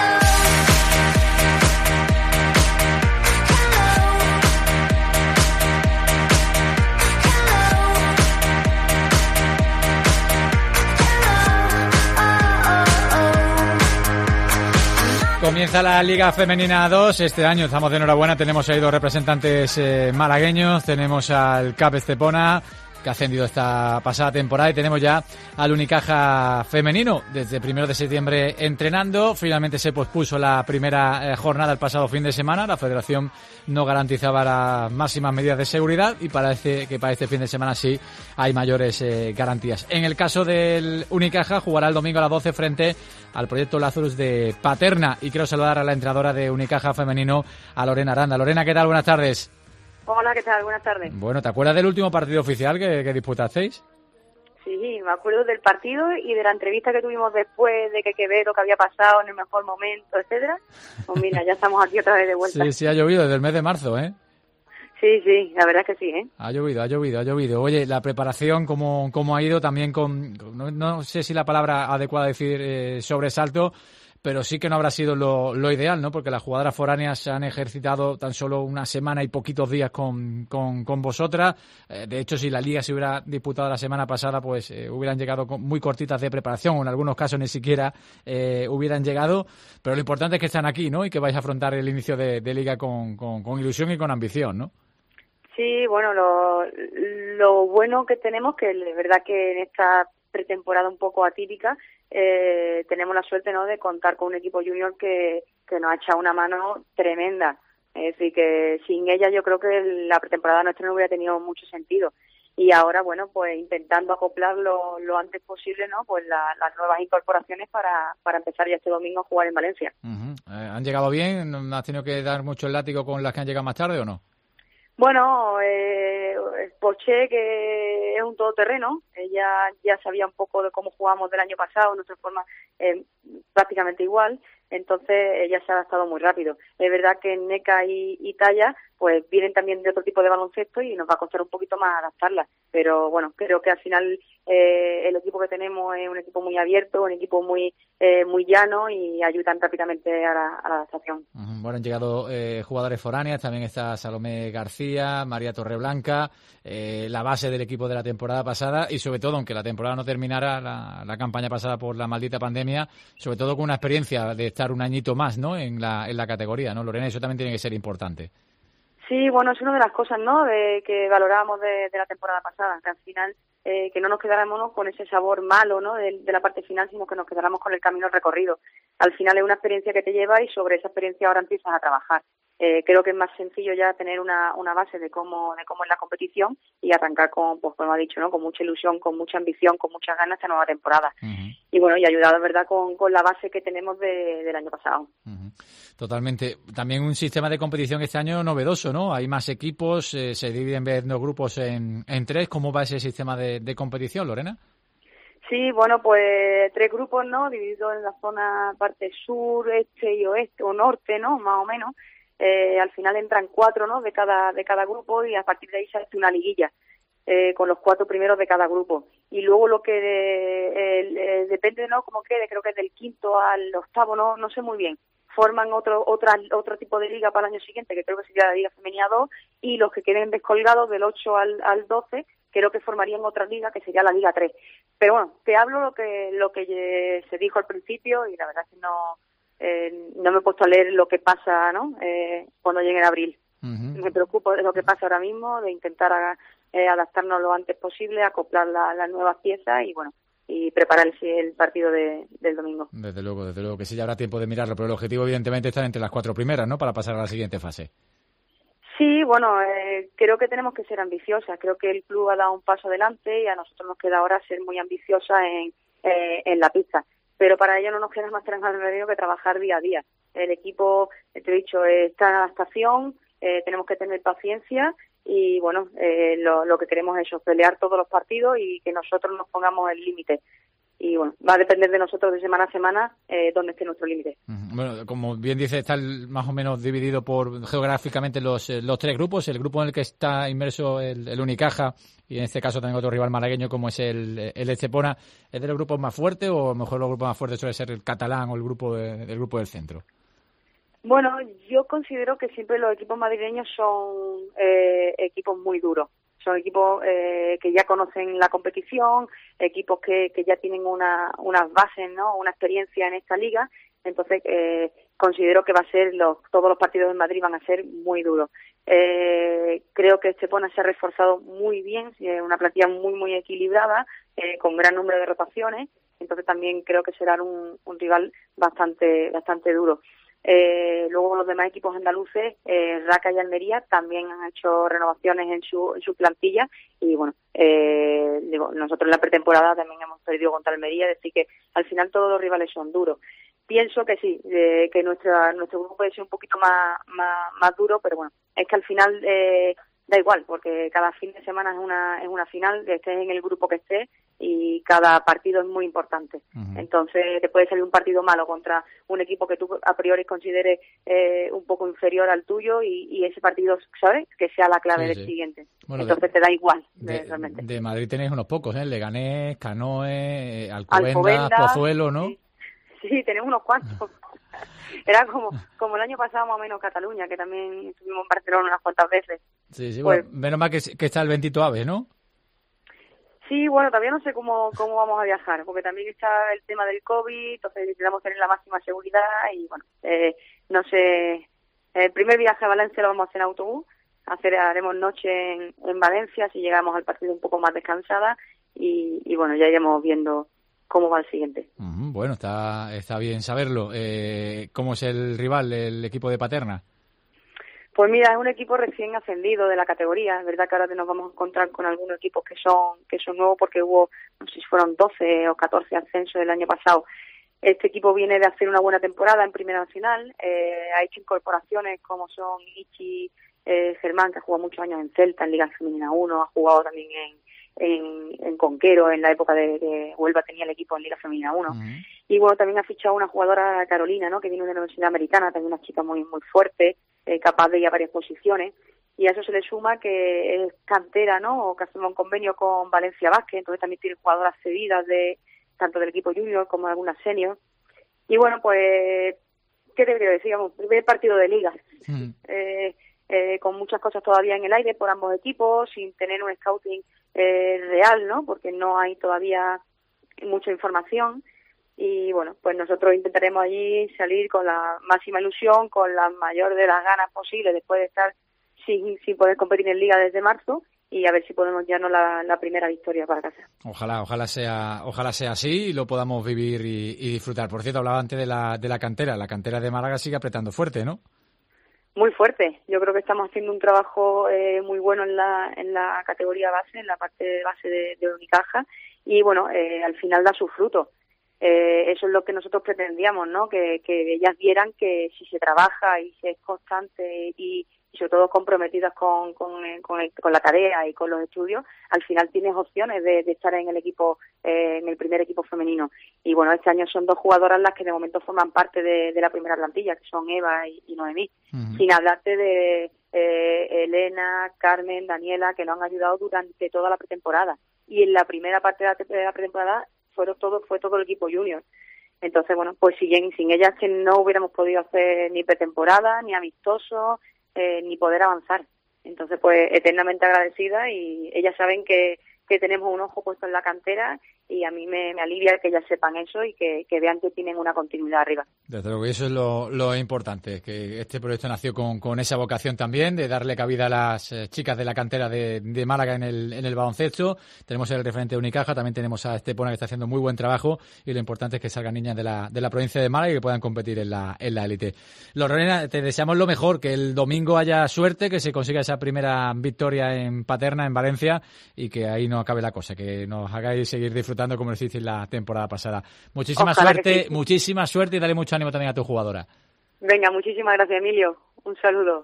Comienza la Liga Femenina 2, este año estamos de enhorabuena, tenemos ahí 2 representantes malagueños, tenemos al CAP Estepona, que ha ascendido esta pasada temporada, y tenemos ya al Unicaja femenino, desde 1 de septiembre entrenando. Finalmente se pospuso la primera jornada el pasado fin de semana, la federación no garantizaba las máximas medidas de seguridad y parece que para este fin de semana sí hay mayores garantías. En el caso del Unicaja, jugará el domingo a las 12 frente al Proyecto Lazarus de Paterna, y quiero saludar a la entrenadora de Unicaja femenino, a Lorena Aranda. Lorena, ¿qué tal? Buenas tardes. Hola, ¿qué tal? Buenas tardes. Bueno, ¿te acuerdas del último partido oficial que disputasteis? Sí, me acuerdo del partido y de la entrevista que tuvimos después de que ver lo que había pasado en el mejor momento, etcétera. Pues mira, ya estamos aquí otra vez de vuelta. Sí, ha llovido desde el mes de marzo, ¿eh? Sí, la verdad es que sí, ¿eh? Ha llovido. Oye, la preparación, ¿cómo ha ido? También no sé si la palabra adecuada decir sobresalto, pero sí que no habrá sido lo ideal, ¿no? Porque las jugadoras foráneas se han ejercitado tan solo una semana y poquitos días con vosotras. De hecho, si la Liga se hubiera disputado la semana pasada, pues hubieran llegado muy cortitas de preparación, o en algunos casos ni siquiera hubieran llegado. Pero lo importante es que están aquí, ¿no? Y que vais a afrontar el inicio de Liga con ilusión y con ambición, ¿no? Sí, bueno, lo bueno que tenemos, que es verdad que en esta pretemporada un poco atípica, tenemos la suerte, ¿no?, de contar con un equipo junior que nos ha echado una mano tremenda. Es decir, que sin ella yo creo que la pretemporada nuestra no hubiera tenido mucho sentido. Y ahora, bueno, pues intentando acoplar lo antes posible, ¿no?, pues las nuevas incorporaciones para empezar ya este domingo a jugar en Valencia. Uh-huh. ¿Han llegado bien? ¿Has tenido que dar mucho el látigo con las que han llegado más tarde o no? Bueno, Poché, que es un todoterreno, ella ya sabía un poco de cómo jugamos del año pasado, nuestra forma prácticamente igual, entonces ella se ha adaptado muy rápido. Es verdad que Neca y Talla pues vienen también de otro tipo de baloncesto y nos va a costar un poquito más adaptarlas, pero bueno, creo que al final el equipo que tenemos es un equipo muy abierto, un equipo muy llano y ayudan rápidamente a la adaptación. Bueno, han llegado jugadores foráneas, también está Salomé García, María Torreblanca, la base del equipo de la temporada pasada y sobre todo, aunque la temporada no terminara, la campaña pasada por la maldita pandemia, sobre todo con una experiencia de estar un añito más, ¿no?, en la categoría, ¿no, Lorena? Eso también tiene que ser importante. Sí, bueno, es una de las cosas, ¿no?, que valorábamos de la temporada pasada, que al final que no nos quedáramos, ¿no?, con ese sabor malo, ¿no?, de la parte final, sino que nos quedáramos con el camino recorrido. Al final es una experiencia que te lleva y sobre esa experiencia ahora empiezas a trabajar. Creo que es más sencillo ya tener una base de cómo es la competición y arrancar con, pues como ha dicho, ¿no?, con mucha ilusión, con mucha ambición, con muchas ganas esta nueva temporada. Uh-huh. Y bueno, y ayudado, ¿verdad?, con la base que tenemos del año pasado. Uh-huh. Totalmente. También un sistema de competición este año novedoso, ¿no? Hay más equipos, se dividen los grupos en tres. ¿Cómo va ese sistema de competición, Lorena? Sí, bueno, pues 3 grupos, ¿no?, divididos en la zona parte sur, este y oeste, o norte, ¿no?, más o menos. Al final entran 4, ¿no?, de cada grupo y a partir de ahí se hace una liguilla con los 4 primeros de cada grupo. Y luego lo que depende, ¿no?, cómo quede, creo que es del quinto al octavo, no sé muy bien. Forman otro tipo de liga para el año siguiente, que creo que sería la Liga Femenina 2, y los que queden descolgados del 8 al 12, creo que formarían otra liga, que sería la Liga 3. Pero bueno, te hablo lo que se dijo al principio, y la verdad es que no me he puesto a leer lo que pasa, ¿no?, cuando llegue en abril. Uh-huh. Me preocupo de lo que pasa ahora mismo, de intentar adaptarnos lo antes posible, acoplar las nuevas piezas y bueno, y preparar el partido del domingo. Desde luego que sí, ya habrá tiempo de mirarlo, pero el objetivo evidentemente está entre las 4 primeras, ¿no?, para pasar a la siguiente fase. Sí, bueno, creo que tenemos que ser ambiciosas. Creo que el club ha dado un paso adelante y a nosotros nos queda ahora ser muy ambiciosas en la pista. Pero para ello no nos queda más remedio que trabajar día a día. El equipo, te he dicho, está en adaptación, tenemos que tener paciencia y bueno, lo que queremos es eso, pelear todos los partidos y que nosotros nos pongamos el límite. Y bueno, va a depender de nosotros de semana a semana dónde esté nuestro límite. Bueno, como bien dice, está más o menos dividido geográficamente los 3 grupos. El grupo en el que está inmerso el Unicaja, y en este caso también otro rival malagueño como es el Estepona, ¿es de los grupos más fuertes o a lo mejor los grupos más fuertes suele ser el catalán o el grupo del centro? Bueno, yo considero que siempre los equipos madrileños son equipos muy duros. Son equipos que ya conocen la competición, equipos que ya tienen unas bases, ¿no?, una experiencia en esta liga. Entonces, considero que todos los partidos en Madrid van a ser muy duros. Creo que Estepona se ha reforzado muy bien, una plantilla muy, muy equilibrada, con gran número de rotaciones. Entonces, también creo que será un rival bastante duro. Luego los demás equipos andaluces, Raca y Almería, también han hecho renovaciones en su plantilla y bueno, nosotros en la pretemporada también hemos perdido contra Almería, es decir que al final todos los rivales son duros. Pienso que sí, que nuestro grupo puede ser un poquito más duro, pero bueno, es que al final da igual, porque cada fin de semana es una final, que estés en el grupo que estés, y cada partido es muy importante. Uh-huh. Entonces te puede salir un partido malo contra un equipo que tú a priori consideres un poco inferior al tuyo y ese partido, ¿sabes?, que sea la clave del siguiente. Bueno, entonces te da igual, realmente. De Madrid tenéis unos pocos, Leganés, Canoe, Alcobendas, Pozuelo, ¿no? Sí, tenemos unos cuantos. Era como el año pasado más o menos Cataluña, que también estuvimos en Barcelona unas cuantas veces. Sí, Pues, bueno, menos mal que está el Bendito Ave, ¿no? sí, bueno, todavía no sé cómo vamos a viajar, porque también está el tema del COVID, entonces necesitamos tener la máxima seguridad y bueno, no sé, el primer viaje a Valencia lo vamos a hacer en autobús, haremos noche en Valencia, si llegamos al partido un poco más descansada y bueno, ya iremos viendo cómo va el siguiente. Bueno, está bien saberlo. ¿Cómo es el rival, el equipo de Paterna? Pues mira, es un equipo recién ascendido de la categoría. Es verdad que ahora nos vamos a encontrar con algunos equipos que son nuevos porque hubo, no sé si fueron 12 o 14 ascensos el año pasado. Este equipo viene de hacer una buena temporada en Primera Nacional. Ha hecho incorporaciones como son Ichi Germán, que ha jugado muchos años en Celta, en Liga Femenina 1, ha jugado también en Conquero, en la época de Huelva tenía el equipo en Liga Femenina 1. Y bueno, también ha fichado una jugadora, Carolina, ¿no?, que viene de la Universidad Americana, también una chica muy muy fuerte, capaz de ir a varias posiciones, y a eso se le suma que es cantera, ¿no?, o que hacemos un convenio con Valencia Basket, entonces también tiene jugadoras cedidas tanto del equipo junior como de algunas senior. Y bueno, pues, ¿qué te quiero decir? Primer partido de liga, con muchas cosas todavía en el aire por ambos equipos, sin tener un scouting real, ¿no?, porque no hay todavía mucha información. Y bueno, pues nosotros intentaremos allí salir con la máxima ilusión, con la mayor de las ganas posibles, después de estar sin poder competir en Liga desde marzo, y a ver si podemos llevarnos la primera victoria para casa. Ojalá sea así y lo podamos vivir y disfrutar. Por cierto, hablaba antes de la cantera. La cantera de Málaga sigue apretando fuerte, ¿no? Muy fuerte. Yo creo que estamos haciendo un trabajo muy bueno en la categoría base, en la parte de base de Unicaja, y bueno, al final da su fruto. Eso es lo que nosotros pretendíamos, ¿no? Que ellas vieran que si se trabaja y se es constante y sobre todo comprometidas con la tarea y con los estudios, al final tienes opciones de estar en el equipo, en el primer equipo femenino. Y bueno, este año son 2 jugadoras las que de momento forman parte de la primera plantilla, que son Eva y Noemí. Sin hablarte de Elena, Carmen, Daniela, que nos han ayudado durante toda la pretemporada. Y en la primera parte de la pretemporada fue todo el equipo junior. Entonces, bueno, pues sin ellas que no hubiéramos podido hacer ni pretemporada, ni amistosos, ni poder avanzar. Entonces, pues eternamente agradecida, y ellas saben que tenemos un ojo puesto en la cantera, y a mí me alivia que ellas sepan eso y que vean que tienen una continuidad arriba. Desde luego, eso es lo importante, que este proyecto nació con esa vocación también de darle cabida a las chicas de la cantera de Málaga en el baloncesto. Tenemos el referente de Unicaja, también tenemos a Estepona, que está haciendo muy buen trabajo, y lo importante es que salgan niñas de la provincia de Málaga y que puedan competir en la élite. Lorena, te deseamos lo mejor, que el domingo haya suerte, que se consiga esa primera victoria en Paterna, en Valencia, y que ahí no acabe la cosa, que nos hagáis seguir disfrutando como lo hicisteis la temporada pasada. Muchísima suerte y dale mucho ánimo también a tu jugadora. Venga, muchísimas gracias, Emilio. Un saludo.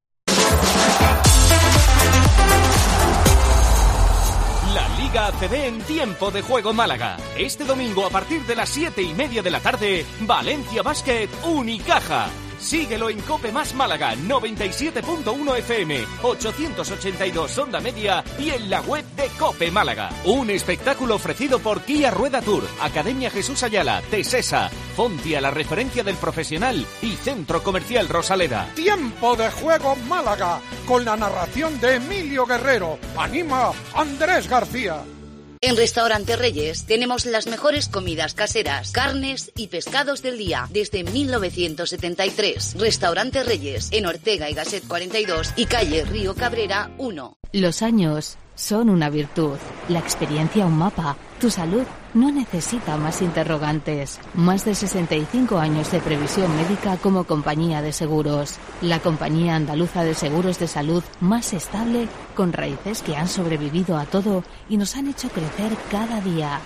La Liga ACB en Tiempo de Juego Málaga. Este domingo a partir de las 7:30 de la tarde, Valencia Basket Unicaja. Síguelo en Cope Más Málaga, 97.1 FM, 882 onda media y en la web de Cope Málaga. Un espectáculo ofrecido por Kia Rueda Tour, Academia Jesús Ayala, Tesesa, Fontia, la referencia del profesional, y Centro Comercial Rosaleda. Tiempo de Juego Málaga, con la narración de Emilio Guerrero. Anima Andrés García. En Restaurante Reyes tenemos las mejores comidas caseras, carnes y pescados del día desde 1973. Restaurante Reyes, en Ortega y Gasset 42 y calle Río Cabrera 1. Los años son una virtud, la experiencia un mapa. Tu salud no necesita más interrogantes. Más de 65 años de previsión médica como compañía de seguros. La compañía andaluza de seguros de salud más estable, con raíces que han sobrevivido a todo y nos han hecho crecer cada día.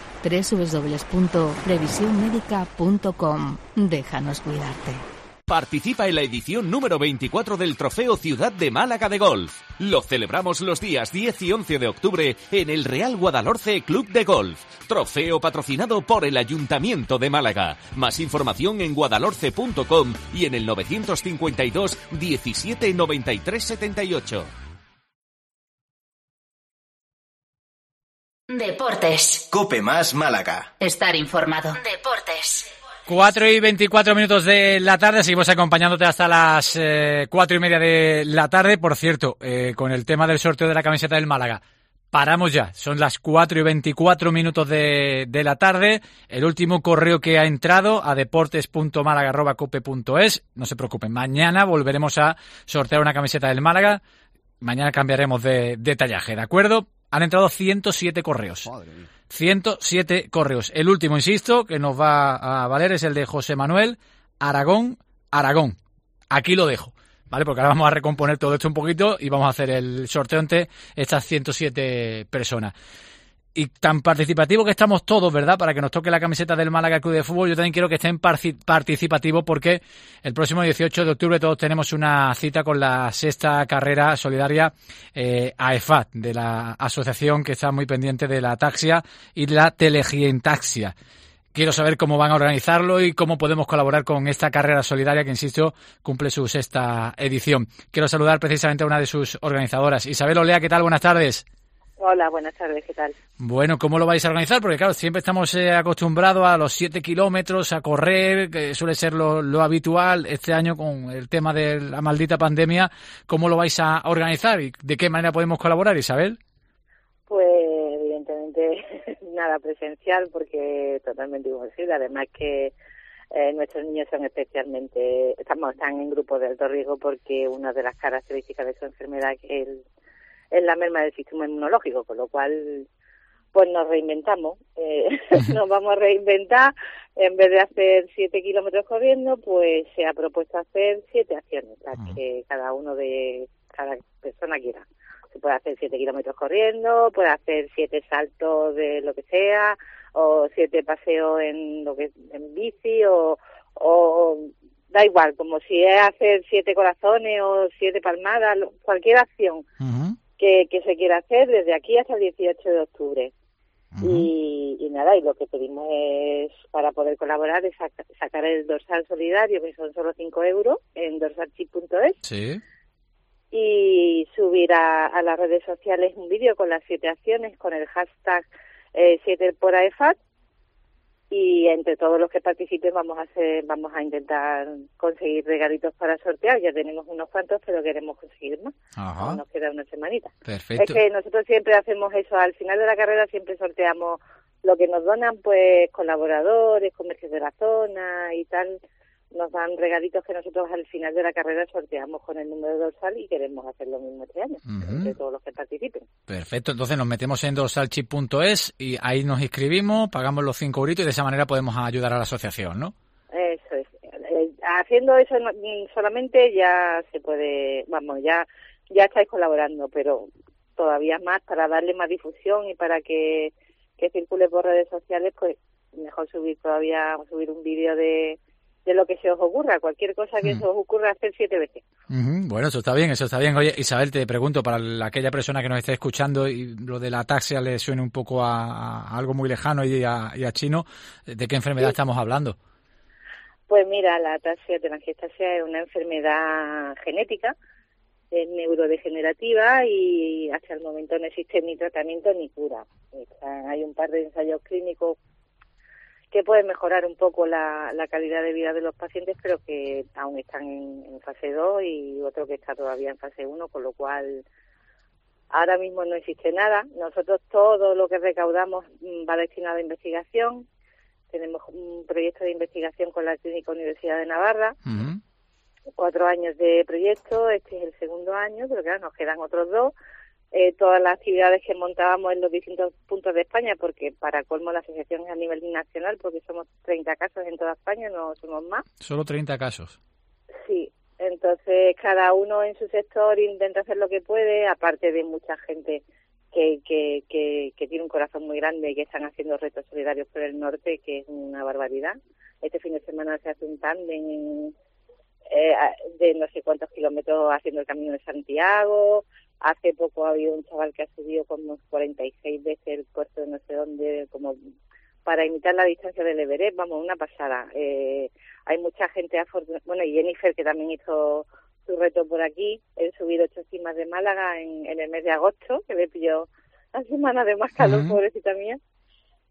www.previsionmedica.com. Déjanos cuidarte. Participa en la edición número 24 del Trofeo Ciudad de Málaga de Golf. Lo celebramos los días 10 y 11 de octubre en el Real Guadalhorce Club de Golf. Trofeo patrocinado por el Ayuntamiento de Málaga. Más información en guadalhorce.com y en el 952 17 93 78. Deportes. Cope Más Málaga. Estar informado. Deportes. 4 y 24 minutos de la tarde, seguimos acompañándote hasta las 4 y media de la tarde. Por cierto, con el tema del sorteo de la camiseta del Málaga, paramos ya, son las 4 y 24 minutos de la tarde. El último correo que ha entrado a deportes.malaga@cope.es. No se preocupen, mañana volveremos a sortear una camiseta del Málaga. Mañana cambiaremos de tallaje, ¿de acuerdo? Han entrado 107 correos. 107 correos. El último, insisto, que nos va a valer es el de José Manuel Aragón. Aquí lo dejo, ¿vale? Porque ahora vamos a recomponer todo esto un poquito y vamos a hacer el sorteo entre estas 107 personas. Y tan participativo que estamos todos, ¿verdad? Para que nos toque la camiseta del Málaga Club de Fútbol. Yo también quiero que estén participativos porque el próximo 18 de octubre todos tenemos una cita con la 6ª carrera solidaria AEFAT, de la asociación que está muy pendiente de la ataxia y de la telegientaxia. Quiero saber cómo van a organizarlo y cómo podemos colaborar con esta carrera solidaria que, insisto, cumple su 6ª edición. Quiero saludar precisamente a una de sus organizadoras. Isabel Olea, ¿qué tal? Buenas tardes. Hola, buenas tardes, ¿qué tal? Bueno, ¿cómo lo vais a organizar? Porque claro, siempre estamos acostumbrados a los 7 kilómetros, a correr, que suele ser lo habitual. Este año, con el tema de la maldita pandemia, ¿cómo lo vais a organizar y de qué manera podemos colaborar, Isabel? Pues evidentemente nada presencial, porque totalmente imposible. Además que nuestros niños son están en grupos de alto riesgo, porque una de las características de su enfermedad es la merma del sistema inmunológico, con lo cual pues nos reinventamos. Nos vamos a reinventar. En vez de hacer 7 kilómetros corriendo, pues se ha propuesto hacer 7 acciones, las que cada persona quiera. Se puede hacer 7 kilómetros corriendo, puede hacer 7 saltos de lo que sea, o 7 paseos en bici, o da igual, como si es hacer 7 corazones o 7 palmadas, cualquier acción que se quiera hacer desde aquí hasta el 18 de octubre. Y nada, y lo que pedimos es, para poder colaborar, es sacar el dorsal solidario, que son solo 5 euros, en dorsalchip.es. Sí. Y subir a las redes sociales un vídeo con las 7 acciones, con el hashtag 7 por AEFAT. Y entre todos los que participen vamos a intentar conseguir regalitos para sortear. Ya tenemos unos cuantos, pero queremos conseguir más. Ajá. Nos queda una semanita. Perfecto. Es que nosotros siempre hacemos eso. Al final de la carrera siempre sorteamos lo que nos donan, pues colaboradores, comercios de la zona y tal. Nos dan regalitos que nosotros al final de la carrera sorteamos con el número dorsal, y queremos hacer lo mismo este año, entre todos los que participen. Perfecto, entonces nos metemos en dorsalchip.es y ahí nos inscribimos, pagamos los 5 euritos y de esa manera podemos ayudar a la asociación, ¿no? Eso es. Haciendo eso solamente ya se puede, ya estáis colaborando, pero todavía más, para darle más difusión y para que circule por redes sociales, pues mejor subir un vídeo de lo que se os ocurra, cualquier cosa que se os ocurra hacer 7 veces. Bueno, eso está bien. Oye, Isabel, te pregunto, para aquella persona que nos esté escuchando y lo de la ataxia le suene un poco a algo muy lejano y a chino, ¿de qué enfermedad estamos hablando? Pues mira, la ataxia telangiectasia es una enfermedad genética, es neurodegenerativa, y hasta el momento no existe ni tratamiento ni cura. Hay un par de ensayos clínicos que pueden mejorar un poco la calidad de vida de los pacientes, pero que aún están en fase 2 y otro que está todavía en fase 1, con lo cual ahora mismo no existe nada. Nosotros todo lo que recaudamos va destinado a investigación. Tenemos un proyecto de investigación con la Clínica Universidad de Navarra, 4 años de proyecto, este es el 2.º año, pero claro, nos quedan otros 2. Todas las actividades que montábamos en los distintos puntos de España, porque para colmo la asociación es a nivel nacional, porque somos 30 casos en toda España, no somos más. Solo 30 casos. Sí, entonces cada uno en su sector intenta hacer lo que puede, aparte de mucha gente que tiene un corazón muy grande y que están haciendo retos solidarios por el norte, que es una barbaridad. Este fin de semana se hace un tándem de no sé cuántos kilómetros haciendo el Camino de Santiago. Hace poco ha habido un chaval que ha subido como 46 veces el puerto de no sé dónde, como para imitar la distancia del Everest. Vamos, una pasada. Hay mucha gente y Jennifer, que también hizo su reto por aquí, el subir 8 cimas de Málaga en el mes de agosto, que le pilló la semana de más calor, pobrecita mía.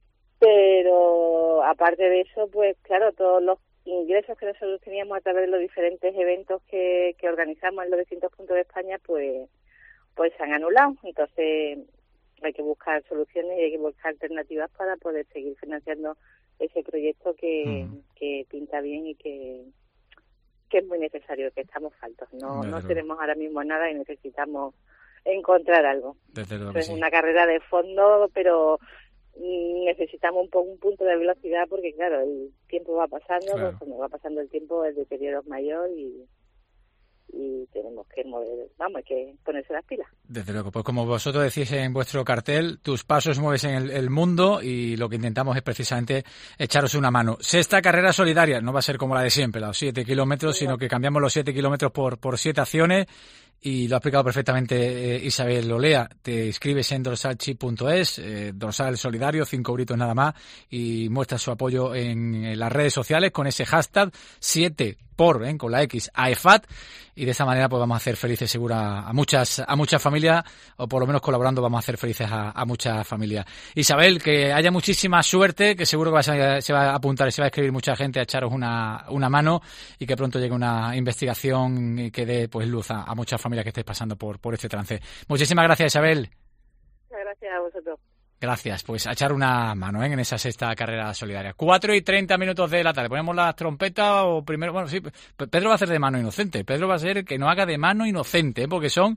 Pero aparte de eso, pues claro, todos los ingresos que nosotros teníamos a través de los diferentes eventos que organizamos en los distintos puntos de España, pues se han anulado. Entonces hay que buscar soluciones y hay que buscar alternativas para poder seguir financiando ese proyecto que pinta bien y que es muy necesario, que estamos faltos. No tenemos ahora mismo nada y necesitamos encontrar algo. Es una carrera de fondo, pero necesitamos un punto de velocidad porque, claro, el tiempo va pasando, pues cuando va pasando el tiempo el deterioro es mayor y tenemos que mover, hay que ponerse las pilas. Desde luego, pues como vosotros decís en vuestro cartel, tus pasos mueves en el mundo y lo que intentamos es precisamente echaros una mano. Sexta carrera solidaria, no va a ser como la de siempre, los 7 kilómetros, sino que cambiamos los 7 kilómetros por 7 acciones. Y lo ha explicado perfectamente Isabel Olea. Te inscribes en dorsalchip.es, dorsal solidario, 5 euritos nada más, y muestras su apoyo en las redes sociales con ese hashtag 7 con la X, AEFAT, y de esta manera pues vamos a hacer felices seguro a muchas familias, o por lo menos colaborando vamos a hacer felices a muchas familias. Isabel, que haya muchísima suerte, que seguro que se va a apuntar y se va a escribir mucha gente a echaros una mano y que pronto llegue una investigación y que dé pues luz a muchas familias que estéis pasando por este trance. Muchísimas gracias, Isabel. Muchas gracias a vosotros. Gracias, pues a echar una mano en esa sexta carrera solidaria. 4:30 de la tarde. ¿Ponemos las trompetas o primero? Bueno, sí, Pedro va a hacer de mano inocente. Pedro va a ser el que no haga de mano inocente, porque son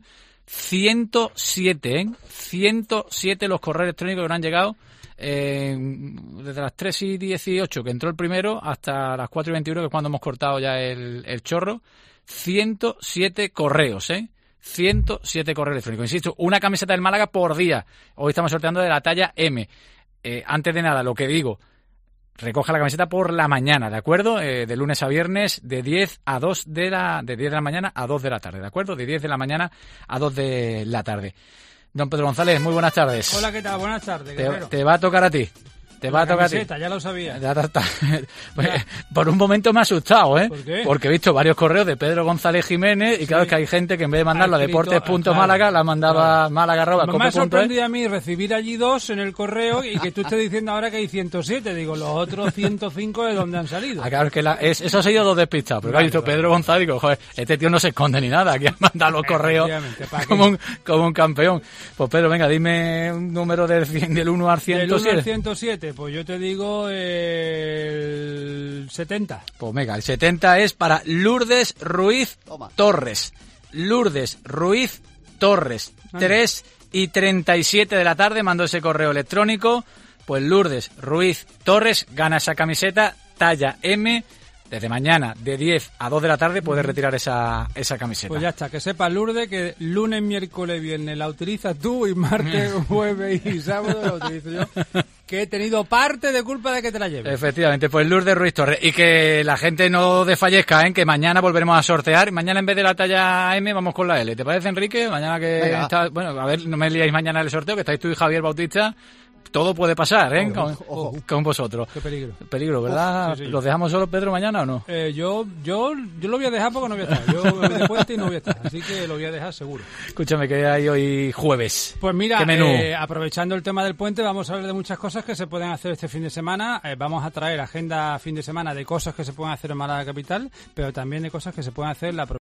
107, 107 los correos electrónicos que nos han llegado desde las 3:18, que entró el primero, hasta las 4:21, que es cuando hemos cortado ya el chorro. 107 correos, 107 correos electrónicos. Insisto, una camiseta del Málaga por día. Hoy estamos sorteando de la talla M. Antes de nada, lo que digo, recoge la camiseta por la mañana, ¿de acuerdo? De lunes a viernes, de 10 de la mañana a 2 de la tarde, ¿de acuerdo? De 10 de la mañana a 2 de la tarde. Don Pedro González, muy buenas tardes. Hola, ¿qué tal? Buenas tardes, guerrero. Te va a tocar a ti. Te va a tocar a ti. Ya lo sabía. Por un momento me ha asustado, ¿Por qué? Porque he visto varios correos de Pedro González Jiménez y claro, es que hay gente que en vez de mandarlo a deportes.málaga la mandaba málaga@cope.es. Me ha sorprendido a mí recibir allí 2 en el correo y que tú estés diciendo ahora que hay 107. Digo, los otros 105 ¿de dónde han salido? Claro, es que eso ha sido 2 despistados. Pero claro, Pedro González, digo, joder, este tío no se esconde ni nada. Aquí ha mandado los correos como un campeón. Pues Pedro, venga, dime un número del 1 al 107. Del 1 al 107, pues yo te digo el 70. Pues venga, el 70 es para Lourdes Ruiz Torres. Lourdes Ruiz Torres. 3:37 de la tarde mandó ese correo electrónico. Pues Lourdes Ruiz Torres gana esa camiseta talla M. Desde mañana, de 10 a 2 de la tarde, puedes retirar esa camiseta. Pues ya está, que sepas, Lourdes, que lunes, miércoles, viernes la utilizas tú y martes, jueves y sábado la utilizo yo. Que he tenido parte de culpa de que te la lleves. Efectivamente, pues Lourdes Ruiz Torres. Y que la gente no desfallezca, que mañana volveremos a sortear. Mañana en vez de la talla M vamos con la L. ¿Te parece, Enrique? Mañana que está... Bueno, a ver, no me liáis mañana el sorteo, que estáis tú y Javier Bautista. Todo puede pasar, con vosotros. Qué peligro. Peligro, ¿verdad? Sí. ¿Los dejamos solos, Pedro, mañana o no? Yo lo voy a dejar porque no voy a estar. Yo de puente y no voy a estar. Así que lo voy a dejar seguro. Escúchame, que hay hoy jueves. Pues mira, ¿qué menú? Aprovechando el tema del puente, vamos a hablar de muchas cosas que se pueden hacer este fin de semana. Vamos a traer agenda fin de semana de cosas que se pueden hacer en Málaga Capital, pero también de cosas que se pueden hacer en la